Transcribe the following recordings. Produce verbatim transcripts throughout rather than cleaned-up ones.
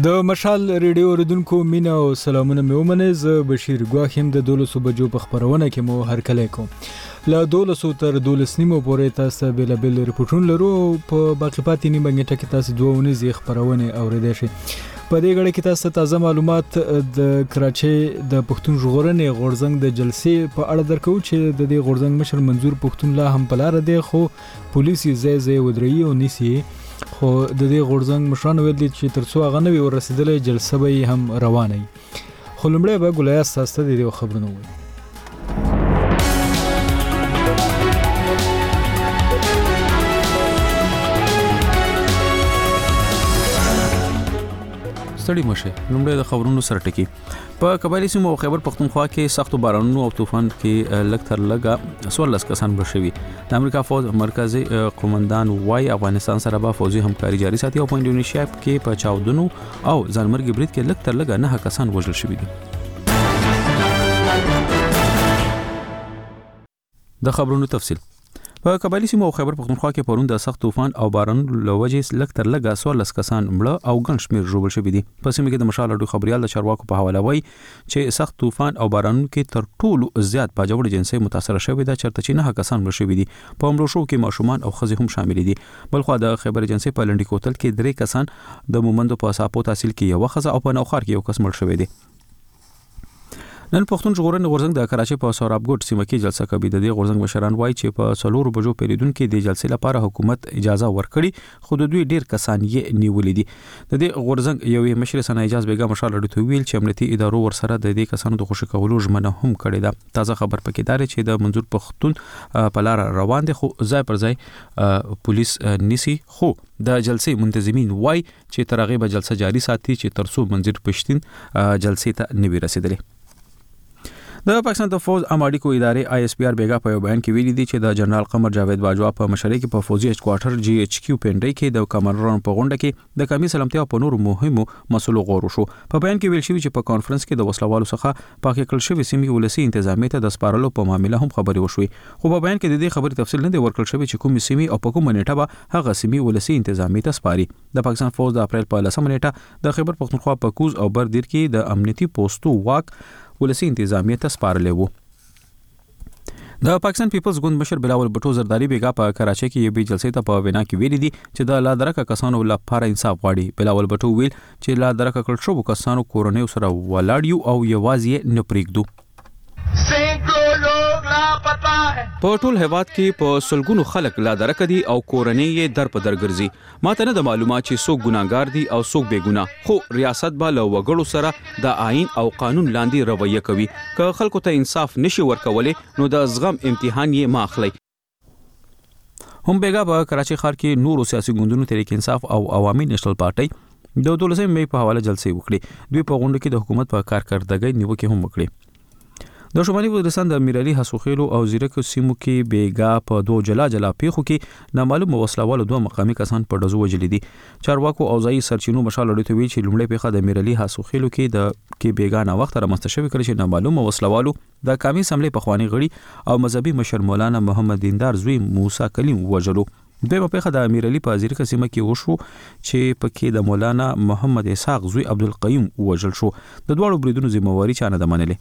د مشال ریډیو اوریدونکو مینا او سلامونه مې ومنئ. زه بشیر ګواښ یم. د دولسو بجو په خپرونه کې مو هرکلی کوم. له دولسو تر دولس نیمو پورې تاسو بېلابېل رپورټونه لرو. په باقي پاتې نیمه غنټه کې تاسو دوه ونیزې خپرونې اوریدئ شئ. په دې غړي کې تاسو تازه معلومات د کراچۍ د پښتون ژغورنې غورځنګ د جلسې په اړه درکو چې د دې غورځنګ مشر منظور پښتون لا هم په لار دی، خو پولیس یې ځای ځای ودرېږي او نیسي. خو د دې غورځنګ مشران ویل دي چې تر څو هغه نه وي ورسېدلې جلسه به هم روانه وي. خو لومړی به ګلایه تاسو ته د دې خبرونه ووایي. ستړي مشه. لومړی د خبرونو سره ټکی. په قبایلی سیمو او خیبر پختونخوا کې سختو بارانونو او طوفان کې لږ تر لږه څوارلس کسان مړه شوي. د امریکا فوج مرکزی قومندان وايي افغانستان سره به فوجي همکاري جاري ساتي او په انډونیشیا کې په چاودنو او ځانمرګي برید کې لږ تر لږه نه کسان وژل شوي دي. د خبرونو تفصیل. په قبایلی سیمو او خیبر پختونخوا کې پرون د سخت طوفان او باران له وجې لږ تر لږه څوارلس کسان مړه او ګڼ شمېر ژوبل شوي دي. په سیمه کې د مشال اډو خبريال د چارواکو په حواله وایي چې سخت طوفان او بارانونو کې تر ټولو زیات باجوړ جنسي متاثر شوي دي، چرته چې نه کسان مړه شوي دي. په مړو شو کې ماشومان او ښځې هم شامل دي. بلخو د خیبر جنسي په لنډي کوتل کې درې کسان، د مومندو په ساپو تحصیل کې یو ښځه او په نوخار کې یو کس مړ شوی دی. نن پښتون ژغورنې غورځنګ د کراچۍ په سورابګوټ سیمه کې جلسه کوي. د دې غورځنګ مشران وایي چې په څلورو بجو پیریدونکو د جلسې لپاره حکومت اجازه ورکړي، خو د دوی ډیر کسان یې نیولې دي. د دې غورځنګ یوې مشر سنا اجازه بیګم مشال اډو ویل چې امنیتي ادارو ورسره د دې کسانو د خوشی کولو ژمنه هم کړې ده. تازه خبر پکې دار چې د منظور پښتون په لار روان دي، خو ځای پر ځای پولیس نیسي. خو د جلسې منتظمین وایي چې تر هغه به جلسه جاري ساتي چې ترڅو منظور پښتون جلسې ته نوي رسیدلي. د پاکستان د فوج اماډیکو ادارې آی اس پی آر بیګا په بیان کې ویلي دي چې د جنرال قمر جاوید باجوا په مشرۍ کې په فوجي هډ کوارټر جی ایچ کیو پنډۍ کې د کمانډرانو په غونډه کې د قومي سلامتیا په نورو مهمو مسلو غور وشو. په بیان کې ویل شوی چې په کانفرنس کې د وسلوالو څخه پاکه کل شوی سیمې ولسی انتظامیه ته د سپارلو په معاملې هم خبرې وشوي. خو په بیان کې د دې خبرې تفصیل نه دی ورکړل شوی چې کوم سیمې او په کوم نیټه به هغه سیمې ولسی انتظامیه ته سپاري. د پاکستان فوج د اپریل په لسمه نیټه د خیبر پختونخوا په کوز او بردیر کې د امنیتي پوسټو واک ولسی انتظامیه ته سپارلې وو. د پاکستان پیپلز ګوند مشر بلاول بټو زرداری بیګا په کراچۍ کې یو جلسې ته په وینا کې ویلي دي چې د لا درکه کسانو لپاره انصاف غواړي. بلاول بټو ویل چې لا درکه کړ شو کسانو کورنۍ سره ولاړ یو او یوازې نه پریږدو. په ټول هیواد کې په سلګونو خلک لا درکه دي او کورنۍ یې در په در ګرځي. ماته نه د معلومات چې څوک ګناګار دي او څوک بے ګناه، خو ریاست به له وګړو سره د آئین او قانون لاندې رویه کوي. که خلکو ته انصاف نشي ورکولای نو د زغم امتحان یې ماخلی. هم بیګا په کراچۍ ښار کې نورو سیاسي ګوندونو تحریک انصاف او عوامي نېشنل پارټي د دولسمې مې په حواله جلسې وکړي. دوی په غونډه کې د حکومت په کارکردګۍ نیوکې هم وکړي. د شمالي وزیرستان د میرالي حسوخیلو او زیرکو سیمو کې بیګا په دوه جلا جلا پیښو کې نامعلوم وسلوالو دوه مقامي کسان په ډزو وجلي دي. چارواکو او ځایي سرچینو مشال اډو وی چې لومړی پیښه د میرالي حسوخیلو کې د کې بیګا نه وخت رامنځته شوی کړي چې نامعلوم وسلوالو د قومي سملې په خواني غړي او مذهبي مشر مولانا محمد دیندار زوی موسی کلیم وجلو. دویمه پیښه د میرالي په زیرکو سیمه کې وشو چې پکې د مولانا محمد اسحاق زوی عبدالقیوم وجل شو. د دواړو بریدونو ذمہواری چا نه ده منلې.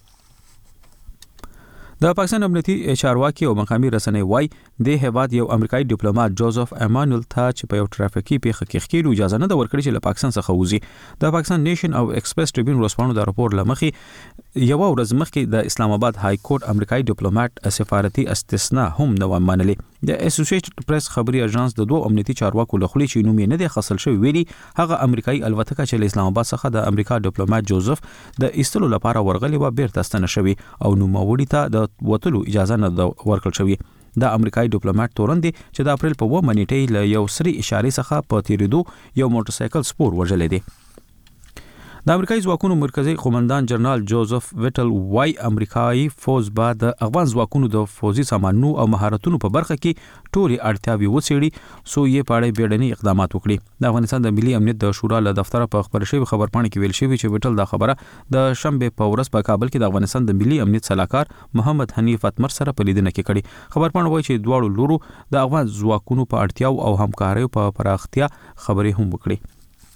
د پاکستان امنیتي چارواکي او مقامي رسنۍ وایي د هیواد یو امریکایي ډیپلوماټ جوزف امانویل ته چې په یو ټرافیکي پیښه کې ښکېلو اجازه نه ده ورکړې چې له پاکستان څخه وځي. د پاکستان نیشن او ایکسپریس ټریبیون ورسپانو د راپور لمخې یو ورځ مخکې د اسلام آباد های کورټ امریکایي ډیپلوماټ سفارتي استثناء هم نه و منلې. د اسوسییټډ پریس خبري اژانس د دوه امنیتي چارواکو له خولې چې نوم یې نه دی خصل شوی ویلي هغه امریکایي الوتکه چې له اسلام آباد څخه د امریکا ډیپلوماټ جوزف د ایستلو لپاره ورغلی و بیرته ستنه شوی او نوموړي ته د وتلو اجازه نه ورکړل شوی. د امریکایي ډیپلوماټ تورن دی چې د اپریل په اووه نیټې له یو سری اشارې څخه په تیریدو یو موټر سایکل سپور وژلی دی. د امریکایي ځواکونو مرکزی قومندان جنرال جوزف ویټل وای امریکایي فوج به د افغان ځواکونو د فوجي سامانونو او مهارتونو په برخه کې ټولي اړتیاوي وڅېړي سو یې په اړه بیړني اقدامات وکړي. د افغانستان د ملي امنیت د شورا له دفتر په خبر شوی خبرپاڼه کې ویل شوی چې ویټل دا خبره د شنبه په ورځ په کابل کې د افغانستان د ملي امنیت صلاحکار محمد حنیف اتمر سره په لیدنه کې کړي. خبرپاڼه وایي چې دواړو لورو د افغان ځواکونو په اړتیاو او همکاریو په پراختیا خبرې هم وکړي.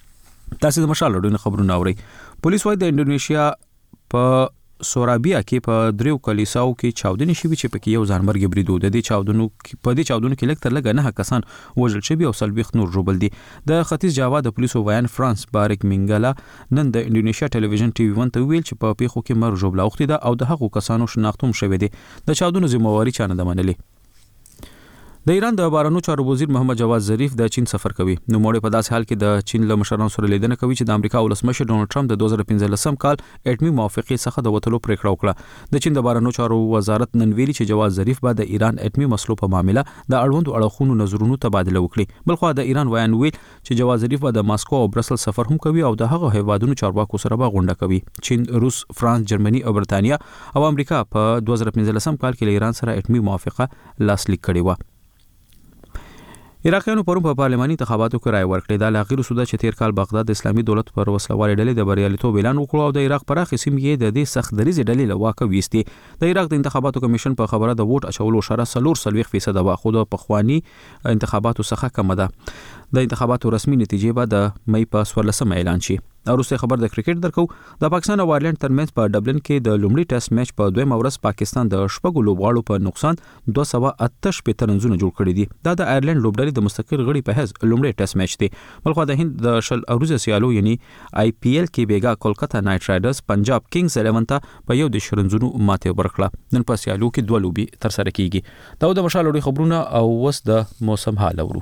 تاسو د مشال لړونو خبرونه اورئ. پولیس وايي د انډونیشیا په سورابیا کې په دریو کلیساو کې چاودنې شوې چې پکې یو ځانمرګي بریدو د دې چاودنو په دې چاودنو کې لکتر لګ نه کسان وژل شوي او سلبيخ نور جوړبل دي. د ختیځ جاوا د پولیسو ویان فرانس بارک منګلا نن د انډونیشیا ټلویزیون ټي وي ون ته ویل چې په پیښو کې مر جوړبل اوختي ده او د هغو کسانو شناختوم شوی دي. د چاودنو ذمہواری چانه د منلې. د ایران د بهرنیو چارو وزیر محمد جواد ظریف د چین سفر کوي. نو موږ په داسې حال کې د چین له مشرانو سره لیدنه کوي چې د امریکا ولسمشر ډونالد ټرمپ د دوه زره پنځلسم کال اټومي موافقې څخه د وټلو پریکړه وکړه. د چین د بهرنیو چارو وزارت نن ویلي چې جواد ظریف به د ایران اټومي مسلو په معاملې د اړوندو اړخونو نظرونو تبادله وکړي. بلخو د ایران ویان ویل چې جواد ظریف به د ماسکو او برسل سفر هم کوي او د هغه هیوادونو چارواکو سره به غونډه کوي. چین، روس، فرانس، جرمني او برتانیا او امریکا په دوه زره پنځلسم کال کې له ایران سره اټومي موافقه لاسلیک کړې و. عراقیانو پرون په پارلماني انتخاباتو کې رائے ورکړه. د لاغیر سوده چې تیر کال بغداد د اسلامي دولت پر وسلوالې ډلې د بریالیتوب اعلان وکړ او د عراق پراخې سیمې یې د دې سخت دریزې ډلې له واکه ویستي. د عراق د انتخاباتو کمیشن په خبره د ووټ اچولو شرط څلور سلويخ فیصد و خو د پخوانی انتخاباتو څخه کم ده. د انتخاباتو رسمي نتیجې به د مې په څوارلسمه اعلان شي. وروسته خبر د کرکټ درکو. د پاکستان او آیرلند ترمنځ په ډبلن کې د لومړي ټیسټ میچ په دویم ورځ پاکستان د شپږو لوبغاړو په نقصان دوه سوه اته شپږ رنونه جوړ کړي دي. دا د آیرلند لوبډلې د مستقل غړي په حیث لومړی ټیسټ میچ دی. بلخو د هند د شل اروزه سیالو یعنی آی پی ایل کې بیګا کولکتا نایټ رایډرز پنجاب کینګز الیون ته په یو د شرنزونو ماته ورکړه. نن په سیالو کې دوه لوبي تر سره کیږي. دا د مشال لوړي خبرونه او وس د موسم حال اورو.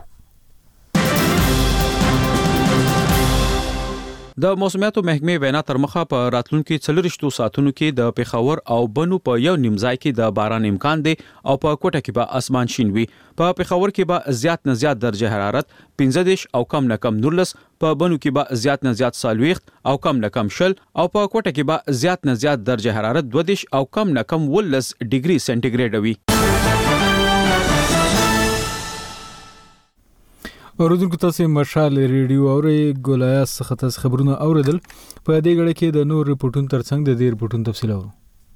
د موسمیاتو محکمې وینا تر مخه په راتلونکو څلورشتو ساعتونو کې د پیښور او بنو په یو نیمځای کې د باران امکان دی او په کوټه کې به اسمان شین وي. په پیښور کې به زیات نه زیات درجه حرارت پنځه دېرش او کم نه کم نولس، په بنو کې به زیات نه زیات څلوېښت او کم نه کم شل او په کوټه کې به زیات نه زیات درجه حرارت دوه دېرش او کم نه کم ولس ډیګري سنټیګریډ وي. اوردونکو تاسو مشال ریډیو اوري ګولیا څخه تاسو خبرونه اوریدل. په دې غړي کې د نور ریپورتونو ترڅنګ د دې ریپورتونو تفصیل اورو.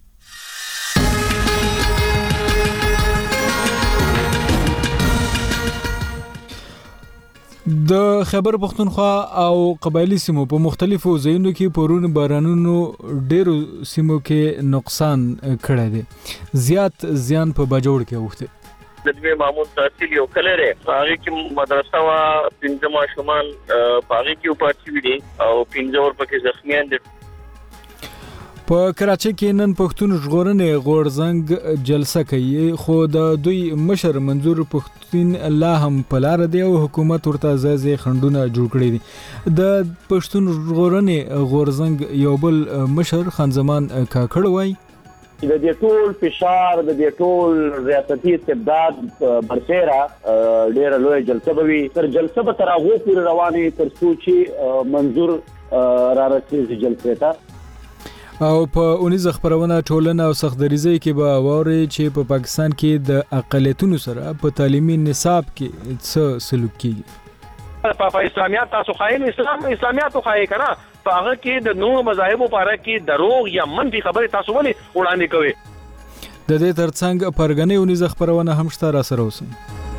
د خیبر پختونخوا او قبایلی سیمو په مختلفو ځایونو کې پرون بارانونو ډیرو سیمو کې نقصان کړی دی. زیات زیان په باجوړ کې اوخته. د دې معمول تحصیل یو کلره هغه کې مدرسه وا پنځه ماشومان هغه کې پاتې دي او پنځه ور پکې زخمیان دي. په کراچۍ کې نن پښتون ژغورنې غورزنګ جلسه کوي خو د دوی مشر منظور پښتون الله هم په لار دی او حکومت ورته ځای خندونه جوړ کړی دي. د پښتون ژغورنې غورزنګ یو بل مشر خان زمان کاکړ وای د دې ټول فشار د دې ټول ریاستي استبداد برسېره ډېر لوی جلسه به وي. تر جلسه به تر هغه پورې روانې تر څو چې منظور را رسېږي جلسې ته. او په اونیز خبرونه ټولنه او سختدریزي کې به ووري چې په پاکستان کې د اقلیتونو سره په تعلیمي نصاب کې څه سلوک کیږي. په اسلامیات تاسو خاين اسلام اسلامیات خو خای کنه په هغه کې د نو مذاهب لپاره کې دروغ یا منفي خبره تاسو ولې وړاندې کوي. د دې ترڅنګ پرګنې اونیز خبرونه هم شته را سره اوسئ.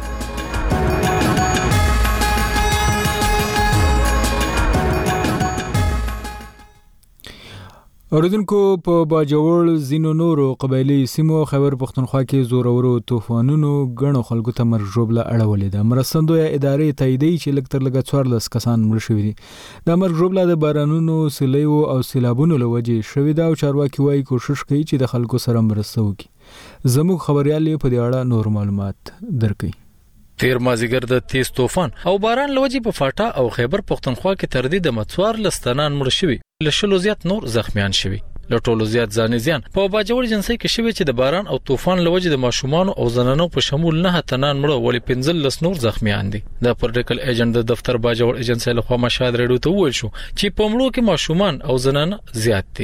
اوردونکو په باجوړ زینو نورو قبایلی سیمو خیبر پختونخوا کې زورورو طوفانونو غنو خلکو ته مرجوبله اړولې ده. مرستندوی ادارې تاییدي چې لکتر لګ څوارلس کسان مړ شوي دي. د مرجوبله د بارانونو سیلیو او سیلابونو لوجې شوي ده او چارواکي وايي کوشش کوي چې د خلکو سره مرسته وکړي. زموږ خبريال په دې اړه نور معلومات درکړي. تیر مازیګر د تیز طوفان او باران لوجې په فاټا او خیبر پختونخوا کې تر دې د مڅوار لستنان مړ شوي، لشلو زیات نور زخمیان شوي. لټولو زیات ځان زیان په باجوړ جنسي کې شوي چې د باران او طوفان لوجې د ماشومان او زنانو په شمول نه تنان مړ ولې پنځل لس نور زخمیان دي. د پولیټیکل ایجنټ د دفتر باجوړ ایجنسي له خوا مشاهده ریډیو ته وویل شو چې په مړو کې ماشومان او زنانه زیات دي.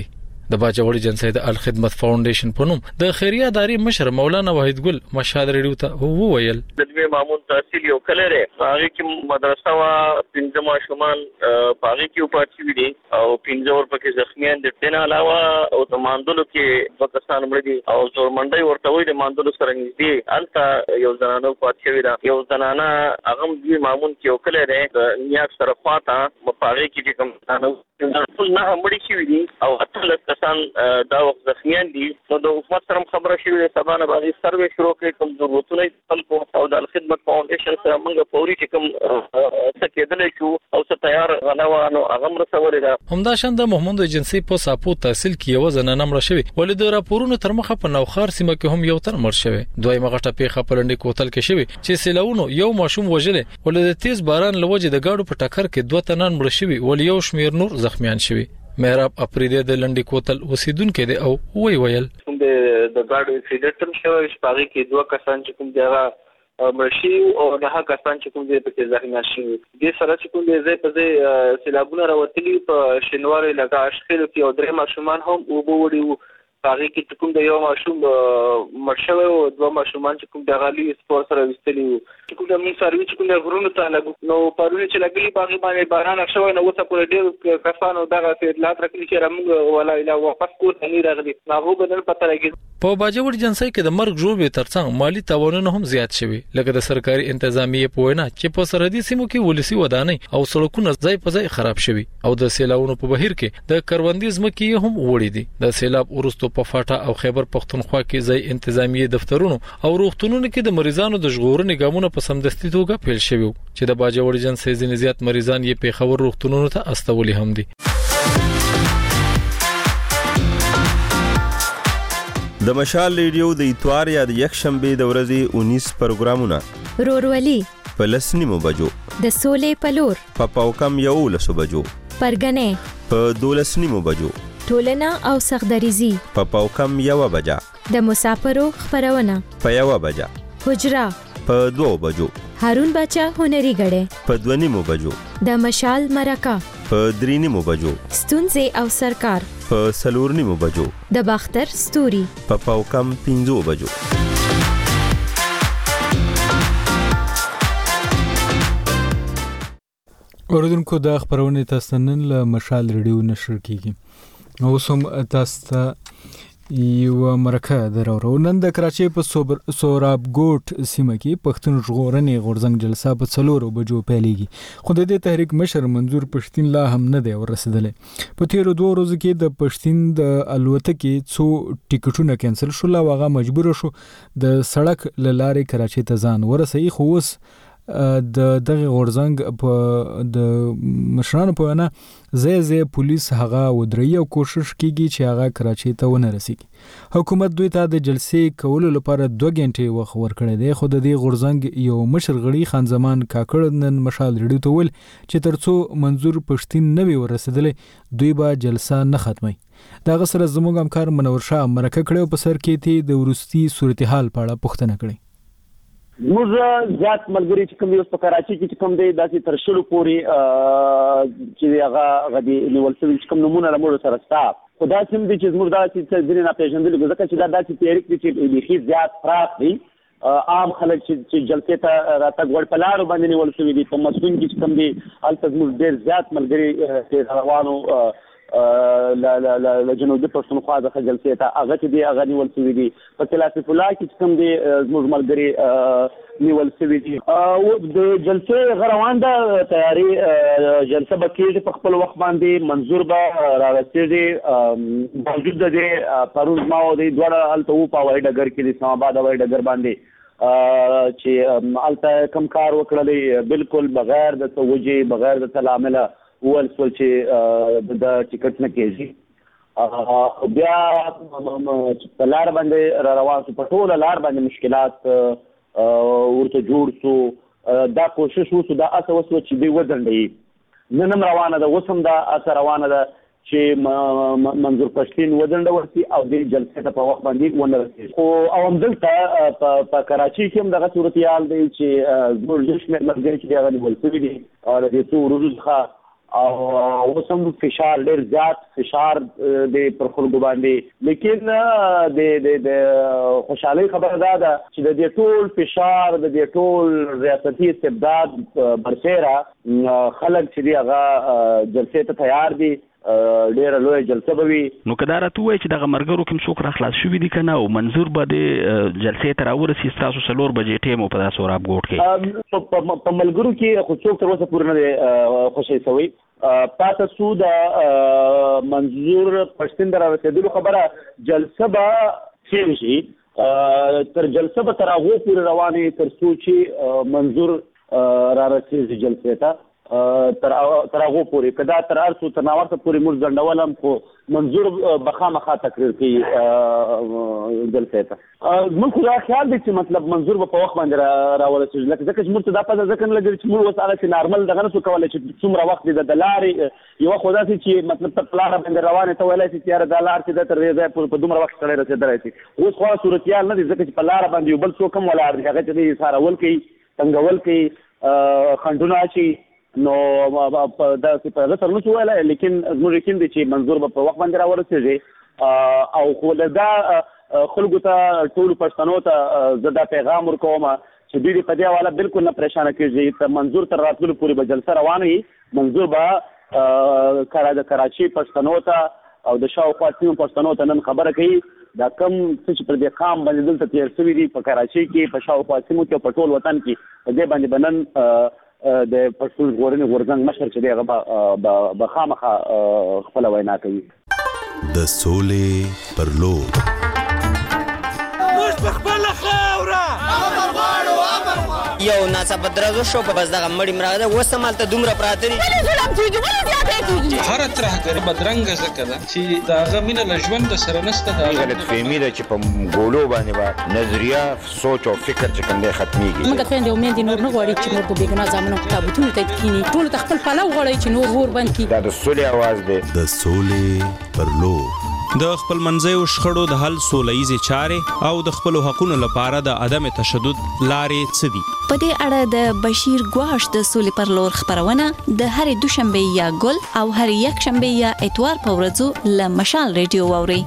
د باجوړي جنسي د الخدمت فاونډیشن په نوم د خیریه ادارې مشر مولانا وحید ګل مشهد ریډیو ته وویل د دوی مامون تحصیل یو کله لري هغه کې مدرسه وا پنځه ماشومان پاغي کې پاتې وي او پنځه ور پکې زخمیان دي تنه علاوه او د ماندلو کې پاکستان مړ دي او زور منډي ورته وي د ماندلو سره نږدې الته یو زنانه پاتې وي دا یو زنانه هغه دوی مامون کې یو کله لري د نیاک سره خواته پاغي کې کوم ټول نه مړي شي دي او اتل کسان دا وخت زخمیان دي نو د حکومت سره خبره شوې ده سبانه باندې سروې شروع کړي کوم ضرورتونه خلکو او د خدمت فاونډیشن سره موږ فوري چې کوم څه کېدل شو او څه تیار غنوانو هغه مرسته ده همدا شان د محمد ایجنسی په ساپو تحصیل کې یو زنانه مړه شوې ولې د راپورونو تر مخه په نوخار سیمه کې هم یو تر مړ شوې دوی مغټه پیخه په لنډي کوتل کې شوې چې سیلاونو یو ماشوم وژلې ولې د تیز باران لوجه د گاډو په ټکر کې دوه تنان مړ شوې ولې یو شمیر نور زخمیان شوې مهراب اپریده د لنډي کوتل اوسیدونکو دی او وی ویل د د ګاډو اکسیډنټ هم شوی شپږ کې دوه کسان چې کوم دی مرشي او نه کسان چې کوم دی په ځای شوی د سره چې کوم دی زې په ځای سیلابونه راوتلي په شینوار لګا اشخیل کې او درې ماشومان هم وبوړي هغه کې کوم د یو ماشوم مرشوي او دوه ماشومان چې کوم د غالي سپور سره وستلي چې کوم د موږ سروي چې کوم د غرونو ته لګو نو پرونه چې لګلي باغ باندې باران شوی نو وسه پر ډېر کسانو دغه اطلاعات راکړي چې موږ ولا اله واپس کوو نه راغلي هغه بدل پته لګي په باجوړ جنسي کې د مرګ جوړې ترڅنګ مالی تاوانونه هم زیات شوي لکه د سرکاري انتظامیه په وینا چې په سرحدي سیمو کې ولسی ودانۍ او سړکونه ځای په ځای خراب شوي او د سیلاونو په بهیر کې د کروندې ځمکې هم وړي دي د سیلاب ورستو په فاټا او خیبر پختونخوا کې ځای انتظامیه دفترونو او روغتونونو کې د مریضانو د ژغورنې ګامونه په سمدستي توګه پیل شوي چې د باجوړ جنسي ځینې زیات مریضان یې پیښور روغتونونو ته استولي هم دي د مشال ریډیو د اتوار یا د یک شنبه د ورځې انیس پروګرامونه رورولي په لسنیمو بجو د سولې پلور په پاوکم یو لسو بجو پرګنې په دولسنیمو بجو ټولنه او سخدریزي په پاوکم یو بجا د مسافرو خبرونه په یو بجا حجرا په دوه بجو هارون بچا هنري غړې په دونیمو بجو د مشال مرکه په درینیمو بجو ستونزې او سرکار په سلورنیمو بجو د باختر ستوري په پاوکم پنځو بجو اوردونکو د خبرونه تاسو نن له مشال ریډیو نشر کیږي اوس هم تاسو یو مرکه درورو نن د کراچۍ په سوراب ګوټ سیمه کې پښتون ژغورنې غورځنګ جلسه په څلورو بجو پیلېږي خو د دې تحریک مشر منظور پښتین لا هم نه دی ورسېدلی په تیرو دوه ورځو کې د پښتین د الوتکې څو ټیکټونه کینسل شول او هغه مجبور شو د سړک له لارې کراچۍ ته ځان ورسوي خو اوس د دغه غورځنګ په د مشرانو په وینا زې زې پولیس هغه ودري او کوشش کوي چې هغه کراچۍ ته ونه رسیږي حکومت دوی ته د جلسې کولو لپاره دوه غنټې وخت ورکړی دی خو د دې غورځنګ یو مشر غړي خان زمان کاکړ نن مشال ریډیو ته ویل چې ترڅو منظور پښتین نه وي ورسېدلی دوی به جلسه نه ختمي دا غسر زموږ همکار منور شاه مرکه کړو په سر کې ته د ورستي صورتحال په اړه پوښتنه کړې موږ ځات ملګری چې کوم یو په کراچۍ کې کوم دی داسې تر شلو پورې چې هغه غدي نیول شوی چې کوم نمونه لمر سره ستا خدا سم دي چې موږ داسې ځینې نه پیژندل ځکه چې دا داسې تحریک دي چې لخي زیات فراق دي عام خلک چې جلسې ته راتګ ور په لارو باندې نیول شوی دي په مسکون کې کوم دي الته موږ ډېر زیات ملګری چې روانو لا لا لا جنوبي پښتونخوا د جلسې ته هغه چې دی هغه نیول شوی دي په کلاسیف الله کې کوم دی زموږ ملګری نیول شوی دي او د جلسې غروان ده تیاری جلسه به کېږي په خپل وخت باندې منظور به راوستي موجود دی پرون ما او دی دواړه هلته وو په وای ډګر کې د اسلام آباد وای ډګر باندې چې هلته کم کار وکړلی بالکل بغیر د توجه بغیر د تلامله ول سول چې د ټیکټ نه کېږي بیا په لار باندې را روان شو په ټوله لار باندې مشکلات ورته جوړ شو دا کوشش وشو دا اسه وسو چې دی ودرنډي نن هم روانه ده اوس هم دا اسه روانه ده چې منظور پښتین ودرنډ ورسي او د جلسې ته په وخت باندې ونه رسي خو او هم دلته په کراچۍ کې هم دغه صورتحال دی چې زموږ جشن مرګري چې هغه نیول شوي دي او د څو ورځو څخه او اوس هم فشار ډېر زیات فشار د پر خلکو باندې، لیکن د د خوشحالۍ خبره دا ده چې د دې ټول فشار د دې ټول ریاستي استبداد برسیره خلک چې دی هغه جلسې ته تیار دي، ډېره لویه جلسه به وي. نو که دا راته ووایي چې دغه ملګرو کوم څوک را خلاص شوي دي که نه او منظور به د جلسې ته راورسي ستاسو څلور بجې ټیم په داسې وراب ګوټ کې په ملګرو کې خو څوک تر اوسه پورې نه دی خوشی شوی. پاته سو د منظور پښتون د رارسېدلو خبره جلسه به څه شي، تر جلسه به تر هغو پورې روانې تر څو چې منظور رارسېږي جلسې ته تر تر هغه پورې کدا تر ارسو تناورته پورې موږ ځنډولم خو منظور بخامخا تقریر کوي جلسه ته. موږ خو دا خیال دی چې مطلب منظور به په وخت باندې راورسېږي، لکه ځکه چې موږ ته دا پته ځکه نه لګي چې موږ اوس هغه نارمل دغه نشو کولی چې څومره وخت دی د لارې یوه خو داسې چې مطلب ته په لاره باندې روانې ته ویلی شي چې یاره دا لار چې ده تر دې ځایه په دومره وخت سړی رسېدلی شي. اوس خو صورتیال نه دی ځکه چې په لاره باندې یو بل څوک هم ولاړ دي، هغه چې دی سارول کوي، تنګول کوي، خنډونه اچي. نو دا په رسر نشو ویلی، لیکن زموږ یقین دی چې منظور به په وخت باندې راورسېږي. او خو دا خلکو ته ټولو پښتنو ته زه دا پیغام ورکوم چې دوی په دې حواله بالکل نه پریشانه کېږي. ته منظور تر راتللو پورې به جلسه روانه وي. منظور به د کراچي پښتنو ته او د شاوخوا سیمو پښتنو ته نن خبره کوي دا کم څه چې پر دې قام باندې دلته تېر شوي دي په کراچي کې، په شاوخوا سیمو کې او په ټول وطن کې، په دې باندې به نن د پښتون ژغورنې غورځنګ مشر چې دی هغه به خامخا خپله وینا کوي. د سولې پر لور موږ په خپله خاوره یو ناڅاپه درزو شو په بس دغه مړي مراغه ده اوس هم هلته دومره پراته دي. ولې ظلم کېږي، ولې زیاتی کېږي؟ هره ترهګري بدرنګه ځکه ده چې د هغه مینه له ژونده سره نشته. د هغه غلطفهمي ده چې په ګولو باندې به نظریه سوچ او فکر چې کوم دی ختمېږي. موږ خویندې او میندې نور نه غواړي چې نور په بېګناه زامنو په تابوتونو ته کښېني، ټولو ته خپل پلو غواړئ چې نور اور بند کړي. دا د سولې اواز دی. د سولې پر لور د خپل منځیو شخړو د حل سوله ییزې چارې او د خپلو حقونو لپاره د عدم تشدد لارې څه دي؟ په دې اړه د بشیر ګواش د سولې پر لور خپرونه د هرې دوشنبې یا ګل او هرې یکشنبې یا اتوار په ورځو له مشال ریډیو واورئ.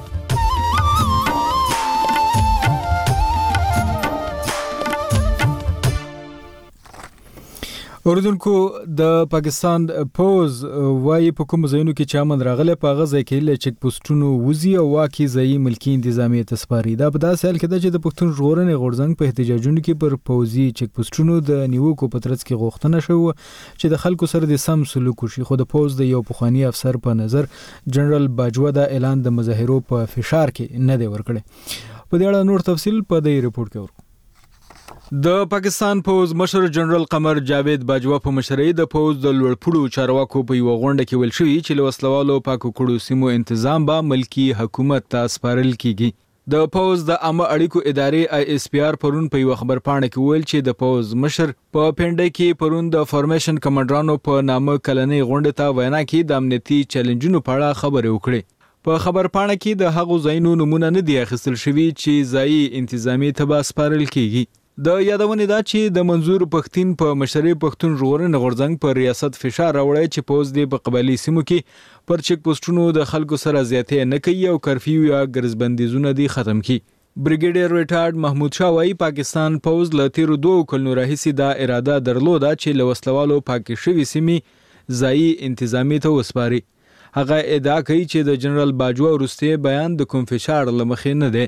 اوردونکو د پاکستان پوز وايي په کوم ځایونو کې چې امن راغلی په هغه ځای کې له چک پوسټونو وزي او واکي ځایي ملکي انتظامیه ته سپاري. دا په داسې حال کې ده چې د پښتون ژغورنې غورځنګ په احتجاجونو کې پر پوځي چک پوسټونو د نیوکو په ترڅ کې غوښتنه شوه چې د خلکو سره د سم سلوک وشي، خو د پوز د یو پخوانی افسر په نظر جنرال باجوه دا اعلان د مظاهرو په فشار کې نه دی ورکړی. په دې اړه نور تفصیل په دې رپورت کې ورکو. د پاکستان پوز مشر جنرال قمر جاوید باجوه په مشرۍ د پوز د لوړپوړو چارواکو په یوه غونډه کې ویل شوي چې له وسلوالو پاکو کړو سیمو انتظام به ملکي حکومت ته سپارل کیږي. د پوز د عامه اړیکو ادارې آی اس پی آر پرون په یو خبرپاڼه کې ویل چې د پوز مشر په پنډه کې پرون د فارمیشن کمانډرانو په نامه کلنۍ غونډه ته وینا کې د امنیتي چیلنجونو په اړه خبرې وکړې. په خبرپاڼه کې د هغو ځایونو نمونه نه دي اخیستل شوي چې ځایي انتظامي ته به سپارل کیږي. د یادونې دا چې د منظور پښتین په مشرۍ پښتون ژغورنې غورځنګ پر ریاست فشار راوړی چې پوز دی په قبایلي سیمو کې پر چک پوسټونو د خلکو سره زیاتې نه کوي او کرفیو یا ګرځبندیزونه دی ختم کړي. بریګیډیر ریټارډ محمود شاه وایي پاکستان پوز له تیرو دوو کلونو راهیسې دا اراده درلوده چې له وسلوالو پاکې شوي سیمې ځایي انتظامي ته وسپاري. هغه ادعا کوي چې د جنرال باجوه وروستی بیان د کوم فشار له مخې نه دی.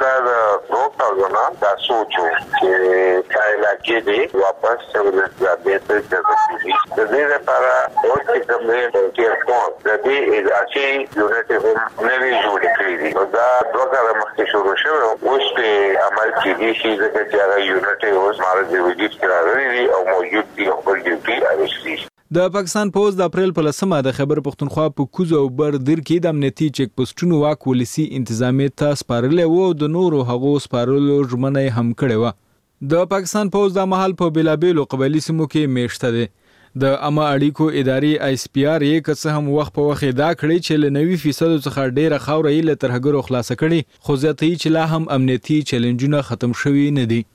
دا سوچو چې دا علاقې دی واپس ولزابیت جذبی د دې لپاره او چې کوم دی ټیرفون د دې ادارې یونټ هم نوی جوړ کړی دی. دا دوه کاله مخکې شروع شوی اوس په عمل کې دي چې د هغه یونټ اوس مارز دی وجود کې راغلي دي او موجود دي او خپل ډیوټي اړشي. د پاکستان پوز د اپریل په لسمه د خیبر پښتونخوا په کوزو او بر در کې د امنیتي چک پوسټونو واک ولسی انتظامیت ته سپارلې وو، د نورو هغو سپارلو ژمنه هم کړې وه. د پاکستان پوز د مهال په بیلابیلو قبایلي سیمو کې میشته دی. د عامه اړیکو ادارې آی اس پی آر یې که څه هم وخت په وخت ادعا کړې چې له نوي فیصدو څخه ډېره خاوره یې له ترهګرو خلاصه کړې، خو زیاتوي چې لا هم امنیتي چیلنجونه ختم شوي نه دي.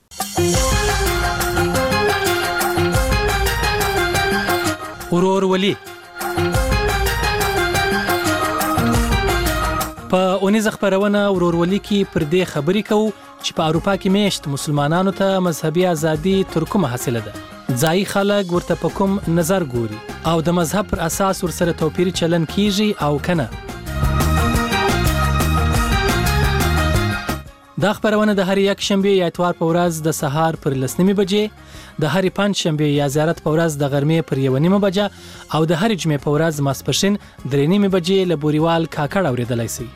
ورور ولی په اونیزه خبرونه ورورولي کې پر دې خبرې کوو چې په اروپا کې میشت مسلمانانو ته مذهبي ازادي تر کومه حاصله ده، ځایي خلک ورته په کوم نظر ګوري او د مذهب پر اساس ورسره توپیري چلن کیږي او کنه. دا خبرونه د هر یک شنبه یا اتوار په ورځ د سهار پر لسنیمه بجې، د هر پنځ شنبه یا زیارت په ورځ د غرمې پر یو نیمه بجه او د هر جمعې په ورځ ماسپښین درې نیمه بجې له بوریوال کاکړ اوریدلای شي.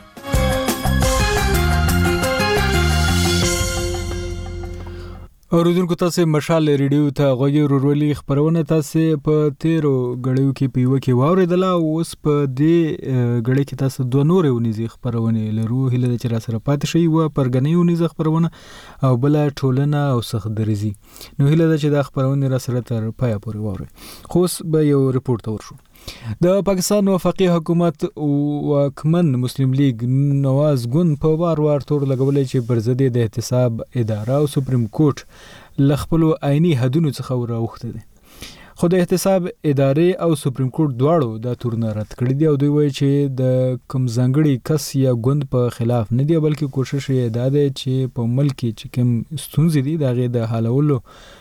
اوریدونکو تاسو مشال ریډیو ته غوږی ورولي خبرونه تاسو په تیرو غړیو کې پیو کې واوریدله او اوس په دې غړی کې تاسو دوه نورې ونیزي خبرونه لرو هله چې را سره پات شي و پرګنې ونیزي خبرونه او بل ټولنه او سخت درزي نو هله چې دا خبرونه را سره تر پای پورې واوري. خو اوس به یو ریپورت ورشو. د پاکستان وفاقي حکومت واکمن مسلم لیگ نواز ګوند په وار وار تور لګولې چې برزدي د احتساب اداره او سپریم کورټ لخپل عیني حدونو څخه راوخته دي. خو د احتساب ادارې او سپریم کورټ دواړو د تورن رد کړی دی او دوی وایي چې د کوم ځنګړي کس یا ګوند په خلاف نه دی بلکې کوشش یې دا دی چې په ملک کې چې کوم ستونزې دي دا غي د حلولو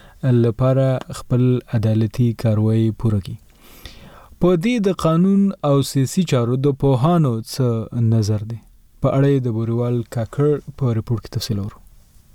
لپاره خپل عدالتي کاروایی پوره کړي. په دې د قانون او سیاسي چارو د پوهانو څه نظر دی په اړه د بوریوال کاکړ په ریپورت کې تفصیل ورو.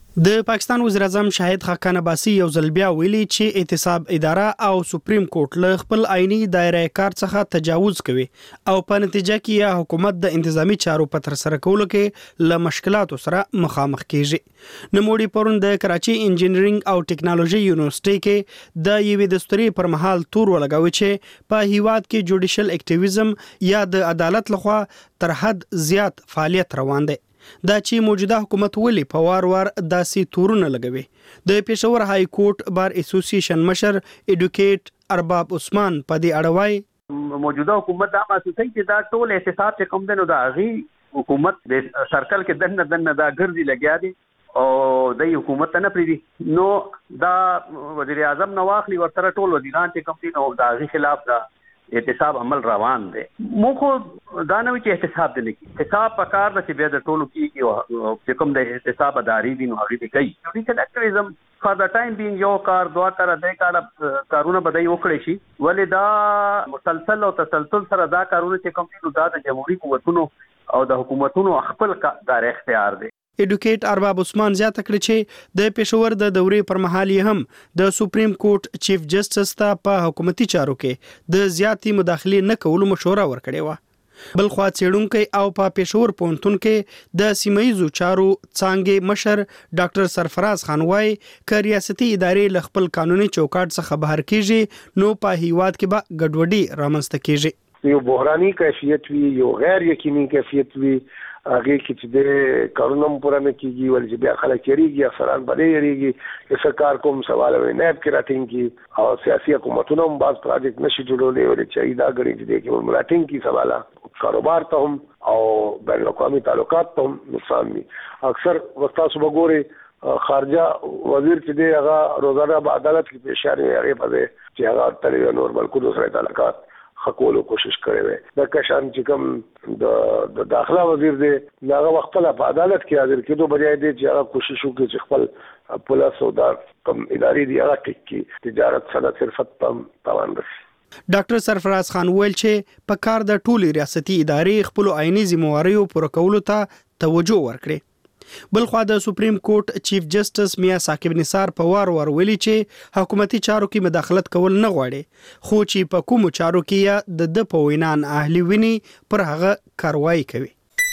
د پاکستان وزیر اعظم شاهد خاقان عباسی یو ځل بیا ویلي چې احتساب اداره او سپریم کورټ له خپل عیني دایره کار څخه تجاوز کوي او په نتیجه کې یا حکومت د انتظامی چارو په تر سره کولو کې له مشکلاتو سره مخامخ کیږي. نموړي پرون د کراچي انجینرینګ او ټیکنالوژي یونیورسيټي کې د یوې دستوري پر مهال تور ولګاوي چې په هیواد کې جوډیشل اکټیویزم یا د عدالت لخوا تر حد زیات فعالیت روان دی. دا چې موجوده حکومت ولې په وار وار داسې تورونه لګوي. د پېښور های کورټ بار اسوسییشن مشر ایډوکیټ ارباب عثمان په دې اړه وایي موجوده حکومت دا محسوسه چې دا ټول احتساب چې کوم دی نو دا غي حکومت د سرکل کې دنه دنه دا ګرځي لګیا دي او د حکومت نه پریدي نو دا وزیر اعظم نو واخلي ورته ټول وزیران چې کوم دي نو دا غي خلاف دا احتساب عمل روان دی. مو خو دا نه وی چې احتساب دی لکه احتساب پکار د چې بیا د ټولو کیږي او چې کوم د احتساب اداري دي نو هغه دي کوي. جوډیشل اکټیویزم فار د ټایم بینګ یو کار دوه کار د کار کارونه بدای وکړي شي ولې دا مسلسل او تسلسل سره دا کارونه چې کوم دي نو دا د جمهوریت قوتونو او د حکومتونو خپل کار اختیار دی. ایډوکیټ ارباب عثمان زیاته کړی چې د پېښور د دورې پر مهال هم د سپریم کورټ چیف جسټس ته په حکومتي چارو کې د زیاتی مداخله نه کولو مشوره ورکړې و. بل خوا څېړونکو او په پېښور پوهنتون کې د سیمایي چارو څانګې مشر ډاکټر سرفراز خان وايي ک ریاستي ادارې ل خپل قانوني چوکاټ څخه بهر کیږي نو په هیواد کې به ګډوډي رامنځته کیږي. یو بحراني کیفیت وی یو غیر یقیني کیفیت وی هغه کې چې د کارونم پوره نه کیږي ولې چې بیا خلک یریږي افسران باندې یریږي چې سرکار کوم سوال وي نه کې راتین کی او سیاسي حکومتونو هم باز پروجیکټ نشي جوړولې ولې چې دا غړي چې کې ملاتین کی سواله کاروبار ته هم او بین الاقوامي تعلقات ته هم نقصان دي. اکثر وخت تاسو وګورئ خارجه وزیر چې دی هغه روزانه په عدالت کې پیښاري هغه په چې هغه تل نور ملکونو سره تعلقات خپلو کوشش کړي وي. د کشان چې کوم د داخله وزیر دی هغه وخت په عدالت کې حاضر کېدو بجای دی چې هغه کوشش وکړي چې خپل پولیس او د کوم ادارې دی هغه ټیک تجارت صنعت صرفت په توان رسي. ډاکټر سرفراز خان ویل چې په کار د ټولي ریاستي ادارې خپل عیني ذمہواریو پوره کولو ته توجه ورکړي. بل خو د سپریم کورټ چیف جسټس میا ثاقب نثار په وار وار ویلي چې حکومتي چارو کې مداخلت کول نه غواړي خو چې په کوم چارو کې د د په وینان اهلي ویني پر هغه کاروایی کوي.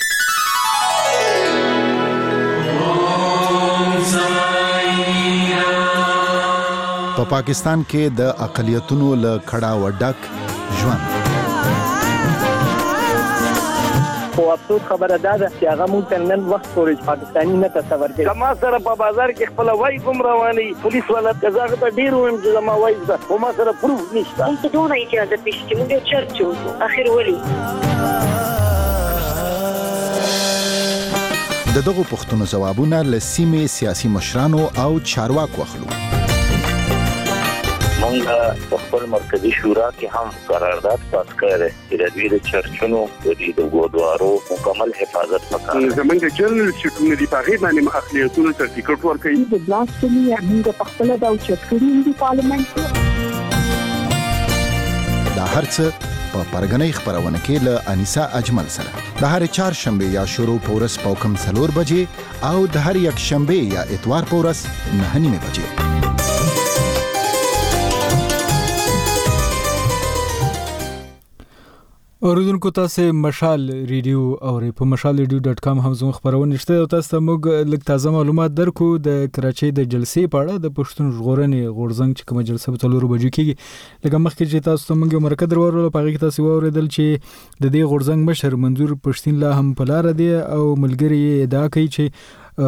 په پاکستان کې د اقلیتونو له کړه وډک ژوند خو افسوس خبره ده چې هغه مونږ ته نن وخت پورې پاکستاني نه تصور کوي. کما سره په بازار کې خپل وای کوم رواني پولیس ولا کزاغه ته ډیر ویم چې ما وای ده خو ما سره پروف نشته. مونږ ته دونه اجازه پېښ چې مونږ چرچو اخر ولي د دغه پښتنو جوابونه له سیمې سیاسي مشرانو او چارواکو اخلو. مونږ موږ په خپل مرکزی شورا کې هم قرارداد پاس کړی چې د دوی د چرچونو د ګودوارو مکمل حفاظت وکړي. زمونږ جرنل چې دی په غیبه باندې اخلاقیاتو سرټیفیکټ ورکړي. د بلاسفمي موږ په خپل د چټکري د پارلیمنت دا هرڅه په پرګنۍ خبرونه کې له انیسا اجمل سره د هر چهار شنبه یا شروع پورس پوکم څلور بجې او د هر یک شنبه یا اتوار پورس نه نیمه بجې. اوریدونکو تاسو مشال ریډیو او په مشال ریډیو ډاټ کام هم زموږ خبرونه شته او تاسو موږ لږ تازه معلومات درکو د کراچۍ د جلسې په اړه د پښتون ژغورنې غورځنګ چې کومه جلسه په څلور بجو کېږي. لکه مخکې چې تاسو موږ مرکه درورو په هغه کې تاسو واوریدل چې د دې غورځنګ مشر منظور پښتين لا هم په لار دی او ملګری ادعا کوي چې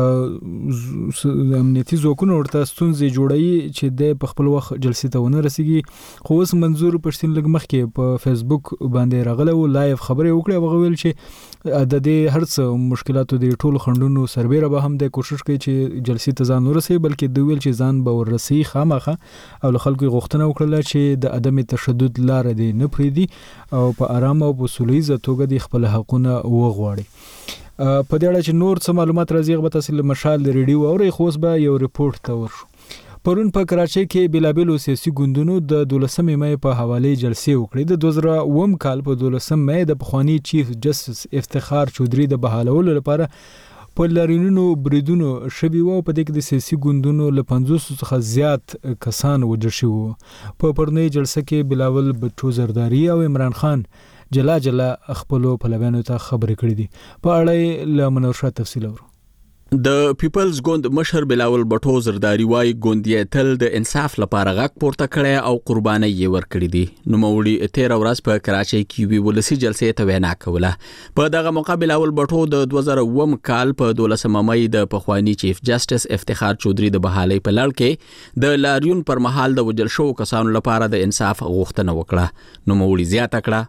امنیتي ځواکونه ورته ستونزې جوړوي چې د په خپل وخت جلسې ته ونه رسیږي. خو اوس منظور پښتين لږ مخکې په فیسبوک باندې راغلی او لایو خبرې وکړې او ویل چې د دې هرڅ مشکلاتو د ټولو خندونو سربېره به هم د کوشش کوي چې جلسې ته ځان ورسوي، بلکې دوی ویل چې ځان به ورسي خامخه او له خلکو غوښتنه وکړه چې د عدم تشدد لار دی نه پریدي او په آرام او په سولېزه توګه د خپل حقونه وغواړي. په دې اړه چې نور څه معلومات راځي غو تاسو له مشال ریډیو اوري خو اوس به یو ریپورت ته ورشو. پرون په کراچۍ کې بلابلو سیاسي ګوندونو د دولسمې مې په حواله جلسې وکړې. د دوه زره اووم کال په دولسم مې د پخوانی چیف جسټس افتخار چودري د بحالولو لپاره په لارینونو بریدونو شوي وو. په دې کې د سیاسي ګوندونو له پنځوس څخه زیات کسان وژل شوي وو. په پرونی جلسه کې بلاول بټو زرداری او عمران خان جلا جلا خپلو پلویانو ته خبرې کړې دي. په اړه له منورشاه تفصیل اورو. د پیپلز ګوند مشر بلاول بټو زرداری وايي ګوندیه تل د انصاف لپاره غږ پورته کړي او قرباني یې ورکړي دي. نو مولوی تیر ورځ په کراچۍ کې وی ولسی جلسې ته وینا کوله. په دغه موقع بلاول بټو د دوه زره اووم کال په دولسمه مې د پخوانی چیف جسټس افتخار چودري د بحالۍ په لړ کې د لاریون پر مهال د وجل شو کسانو لپاره د انصاف غوښتنه وکړه. نو مولوی زیاته کړه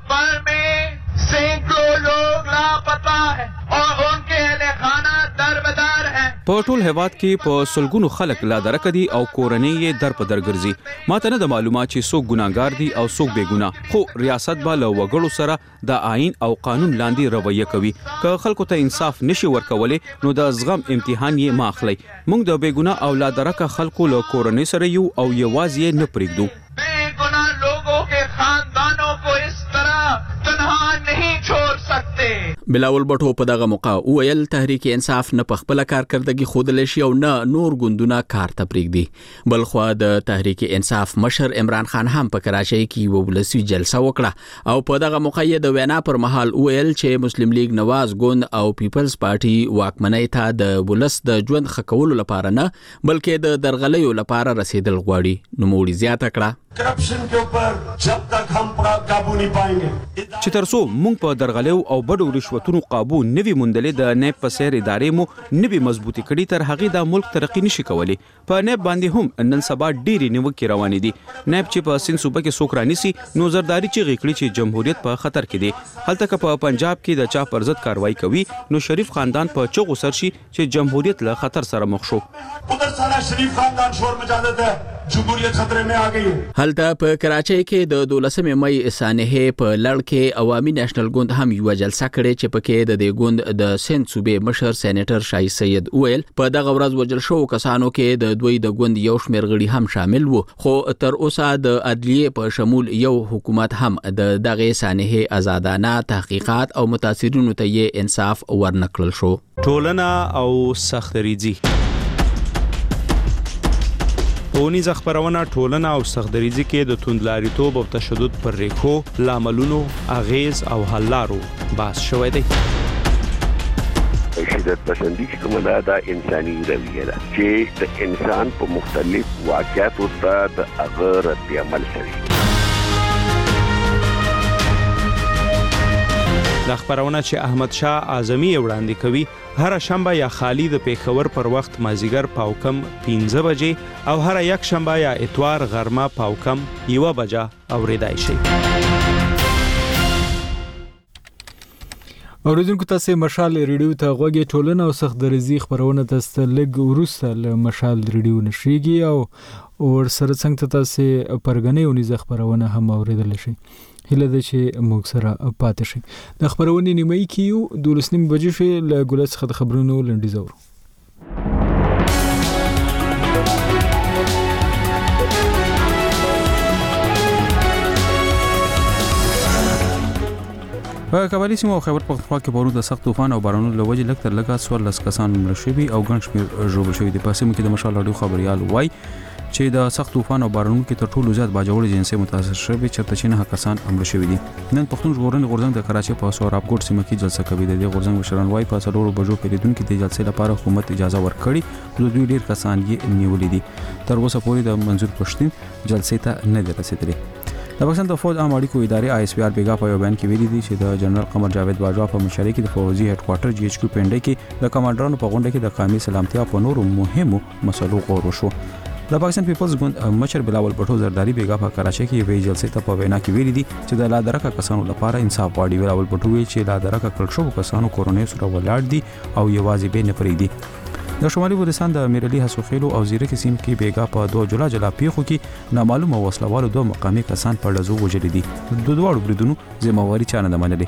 په ټول هیواد کې په سلګونو خلک لا درک دي او کورنۍ یې در په در ګرځي. ماته نه د معلومات چې څوک ګناګار دي او څوک بے ګناه، خو ریاست به له وګړو سره د آئین او قانون لاندې رویه کوي. که خلکو ته انصاف نشي ورکولای نو د زغم امتحان یې ماخلی. موږ د بے ګناه او لا درک خلکو له کورنۍ سره یو او یوازې یې نه پرېږدو. بلاول بټو په دغه موقع ویل تحریک انصاف نه په خپل کارکردګي خودل شي او نه نور ګوندونه کار ته پرېږدي. بل خو د تحریک انصاف مشر عمران خان هم په کراچۍ کې ولسی جلسه وکړه او په دغه موقع یې د وینا پر مهال ویل چې مسلم لیگ نواز ګوند او پیپلز پارټي واکمنۍ ته د ولس د ژوند خکولو لپاره نه بلکې د درغلیو لپاره رسیدل غواړي. نو موړي زیاته کړه کرپشن के ऊपर जब तक हम काबू नहीं पाएंगे چې ترڅو موږ په درغلیو او بډو رشوتونو قابو نوي مندلې د نیب په سیر ادارې مو نوي مضبوطی کړي تر هغه د ملک ترقی نشي کولی. په نیب باندې هم نن سبا ډيري نیوکې روانې دي. نیب چې په سین صوبه کې سوکرانی سي نو زرداری چې غکړي چې جمهوریت په خطر کې دي. هلته که په پنجاب کې د چا پر ضد کاروایی کوي نو شریف خاندان په چغو سر شي چې جمهوریت له خطر سره مخ شو. उधर सारा शरीफ खानदान शोर मचा देता है, जमहूरियत खतरे में आ गई है. هلته په کراچۍ کې د دولسمې مې سانحې په لړ کې عوامي نېشنل ګوند هم یو جلسه کړې چې پکې د دې ګوند د سند صوبې مشر سېنیټر شاهي سید ویل په دغه ورځ وجل شو کسانو کې د دوی د ګوند یو شمېر غړي هم شامل وو. خو تر اوسه د عدلیه په شمول یو حکومت هم د دغه سانحې آزادانه تحقیقات او متاثرینو ته یې انصاف ورنکړل شو. ټولنه او سختریزي اونیز خبرونه ټولنه او سختریزي کې د توندلاریتوب او تشدد پر ریښو لاملونو اغیز او حل لارو بحث شوی دی. شدت پسندی چې کومه ده دا انساني رویه ده چې د انسان په مختلف واقعاتو ته د هغه رد عمل کوي. د خبرونه چې احمد شاه اعظمي وړاندې کوي هر شنبه یا خالی د پیښور پر وخت مازیګر پاوکم پنځه بجې او هر یک شنبه یا اتوار غرمه پاوکم یو بجه اوریدای شي. اوریدونکو تاسو مشال ریډیو ته غوږی ټولنه او سخت درزي خبرونه تاسو لګ ورسته له مشال ریډیو نشریږي او ور سره څنګه تاسو پرګنې او نيزه خبرونه هم اوریدل شي. هله د چې موږ سره پاتې شي. د خبرونه نیمه کیو دولسنیم بجې شي له ګولس څخه خبرونه لنډیز اورو. په قبایلی سیمو خیبر پختونخوا کې پرون د سخت طوفان او بارانونو له وجې لږ تر لږه څوارلس کسان مړه شوي او ګڼ شمېر ژوبل شوي دي. په سیمه کې د مشال راډیو خبريال وایي چې د سخت طوفان او بارانونو کې تر ټولو زیات باجوړ جنسي متاثر شوي چېرته چې نه کسان مړه شوي دي. نن پښتون ژغورنې غورځنګ د کراچۍ په سورابګوټ سیمه کې جلسه کوي. د دې غورځنګ مشران وایي په څلورو بجو پیریدونکو د جلسې لپاره حکومت اجازه ورکړي نو دوی ډیر کسان یې نیولې دي. تر اوسه پورې د منظور پښتين جلسې ته نه دي رسیدلي. د پاکستان د فوج عام اړیکو ادارې آی اس پی آر بیګا په یو بیان کې ویلي دي چې د جنرال قمر جاوید باجوا په مشرۍ کې د فوجي هډ کوارټر جی ایچ کیو پنډۍ کې د کمانډرانو په غونډه کې د قومي سلامتیا په نورو مهمو مسلو غور وشو. د پاکستان پیپلز ګوند مشر بلاول بټو زرداری بیګا په کراچۍ کې یوې جلسې ته په وینا کې ویلي دي چې د لادرکه کسانو لپاره انصاف غواړي. بلاول بټو ویل چې لادرکه کړل شو کسانو کورونې سره ولاړ دي او یوازې به نه پریدي. د شمالي وزیرستان د میرلی حسوخیلو او زیرک سیم کې بیګا په دوه جولا جلا پیښو کې نامعلومه وسلوالو دوه مقامي کسان په لزو وژل دي. د دوه بریدونو ذمہواری چا نه منلې.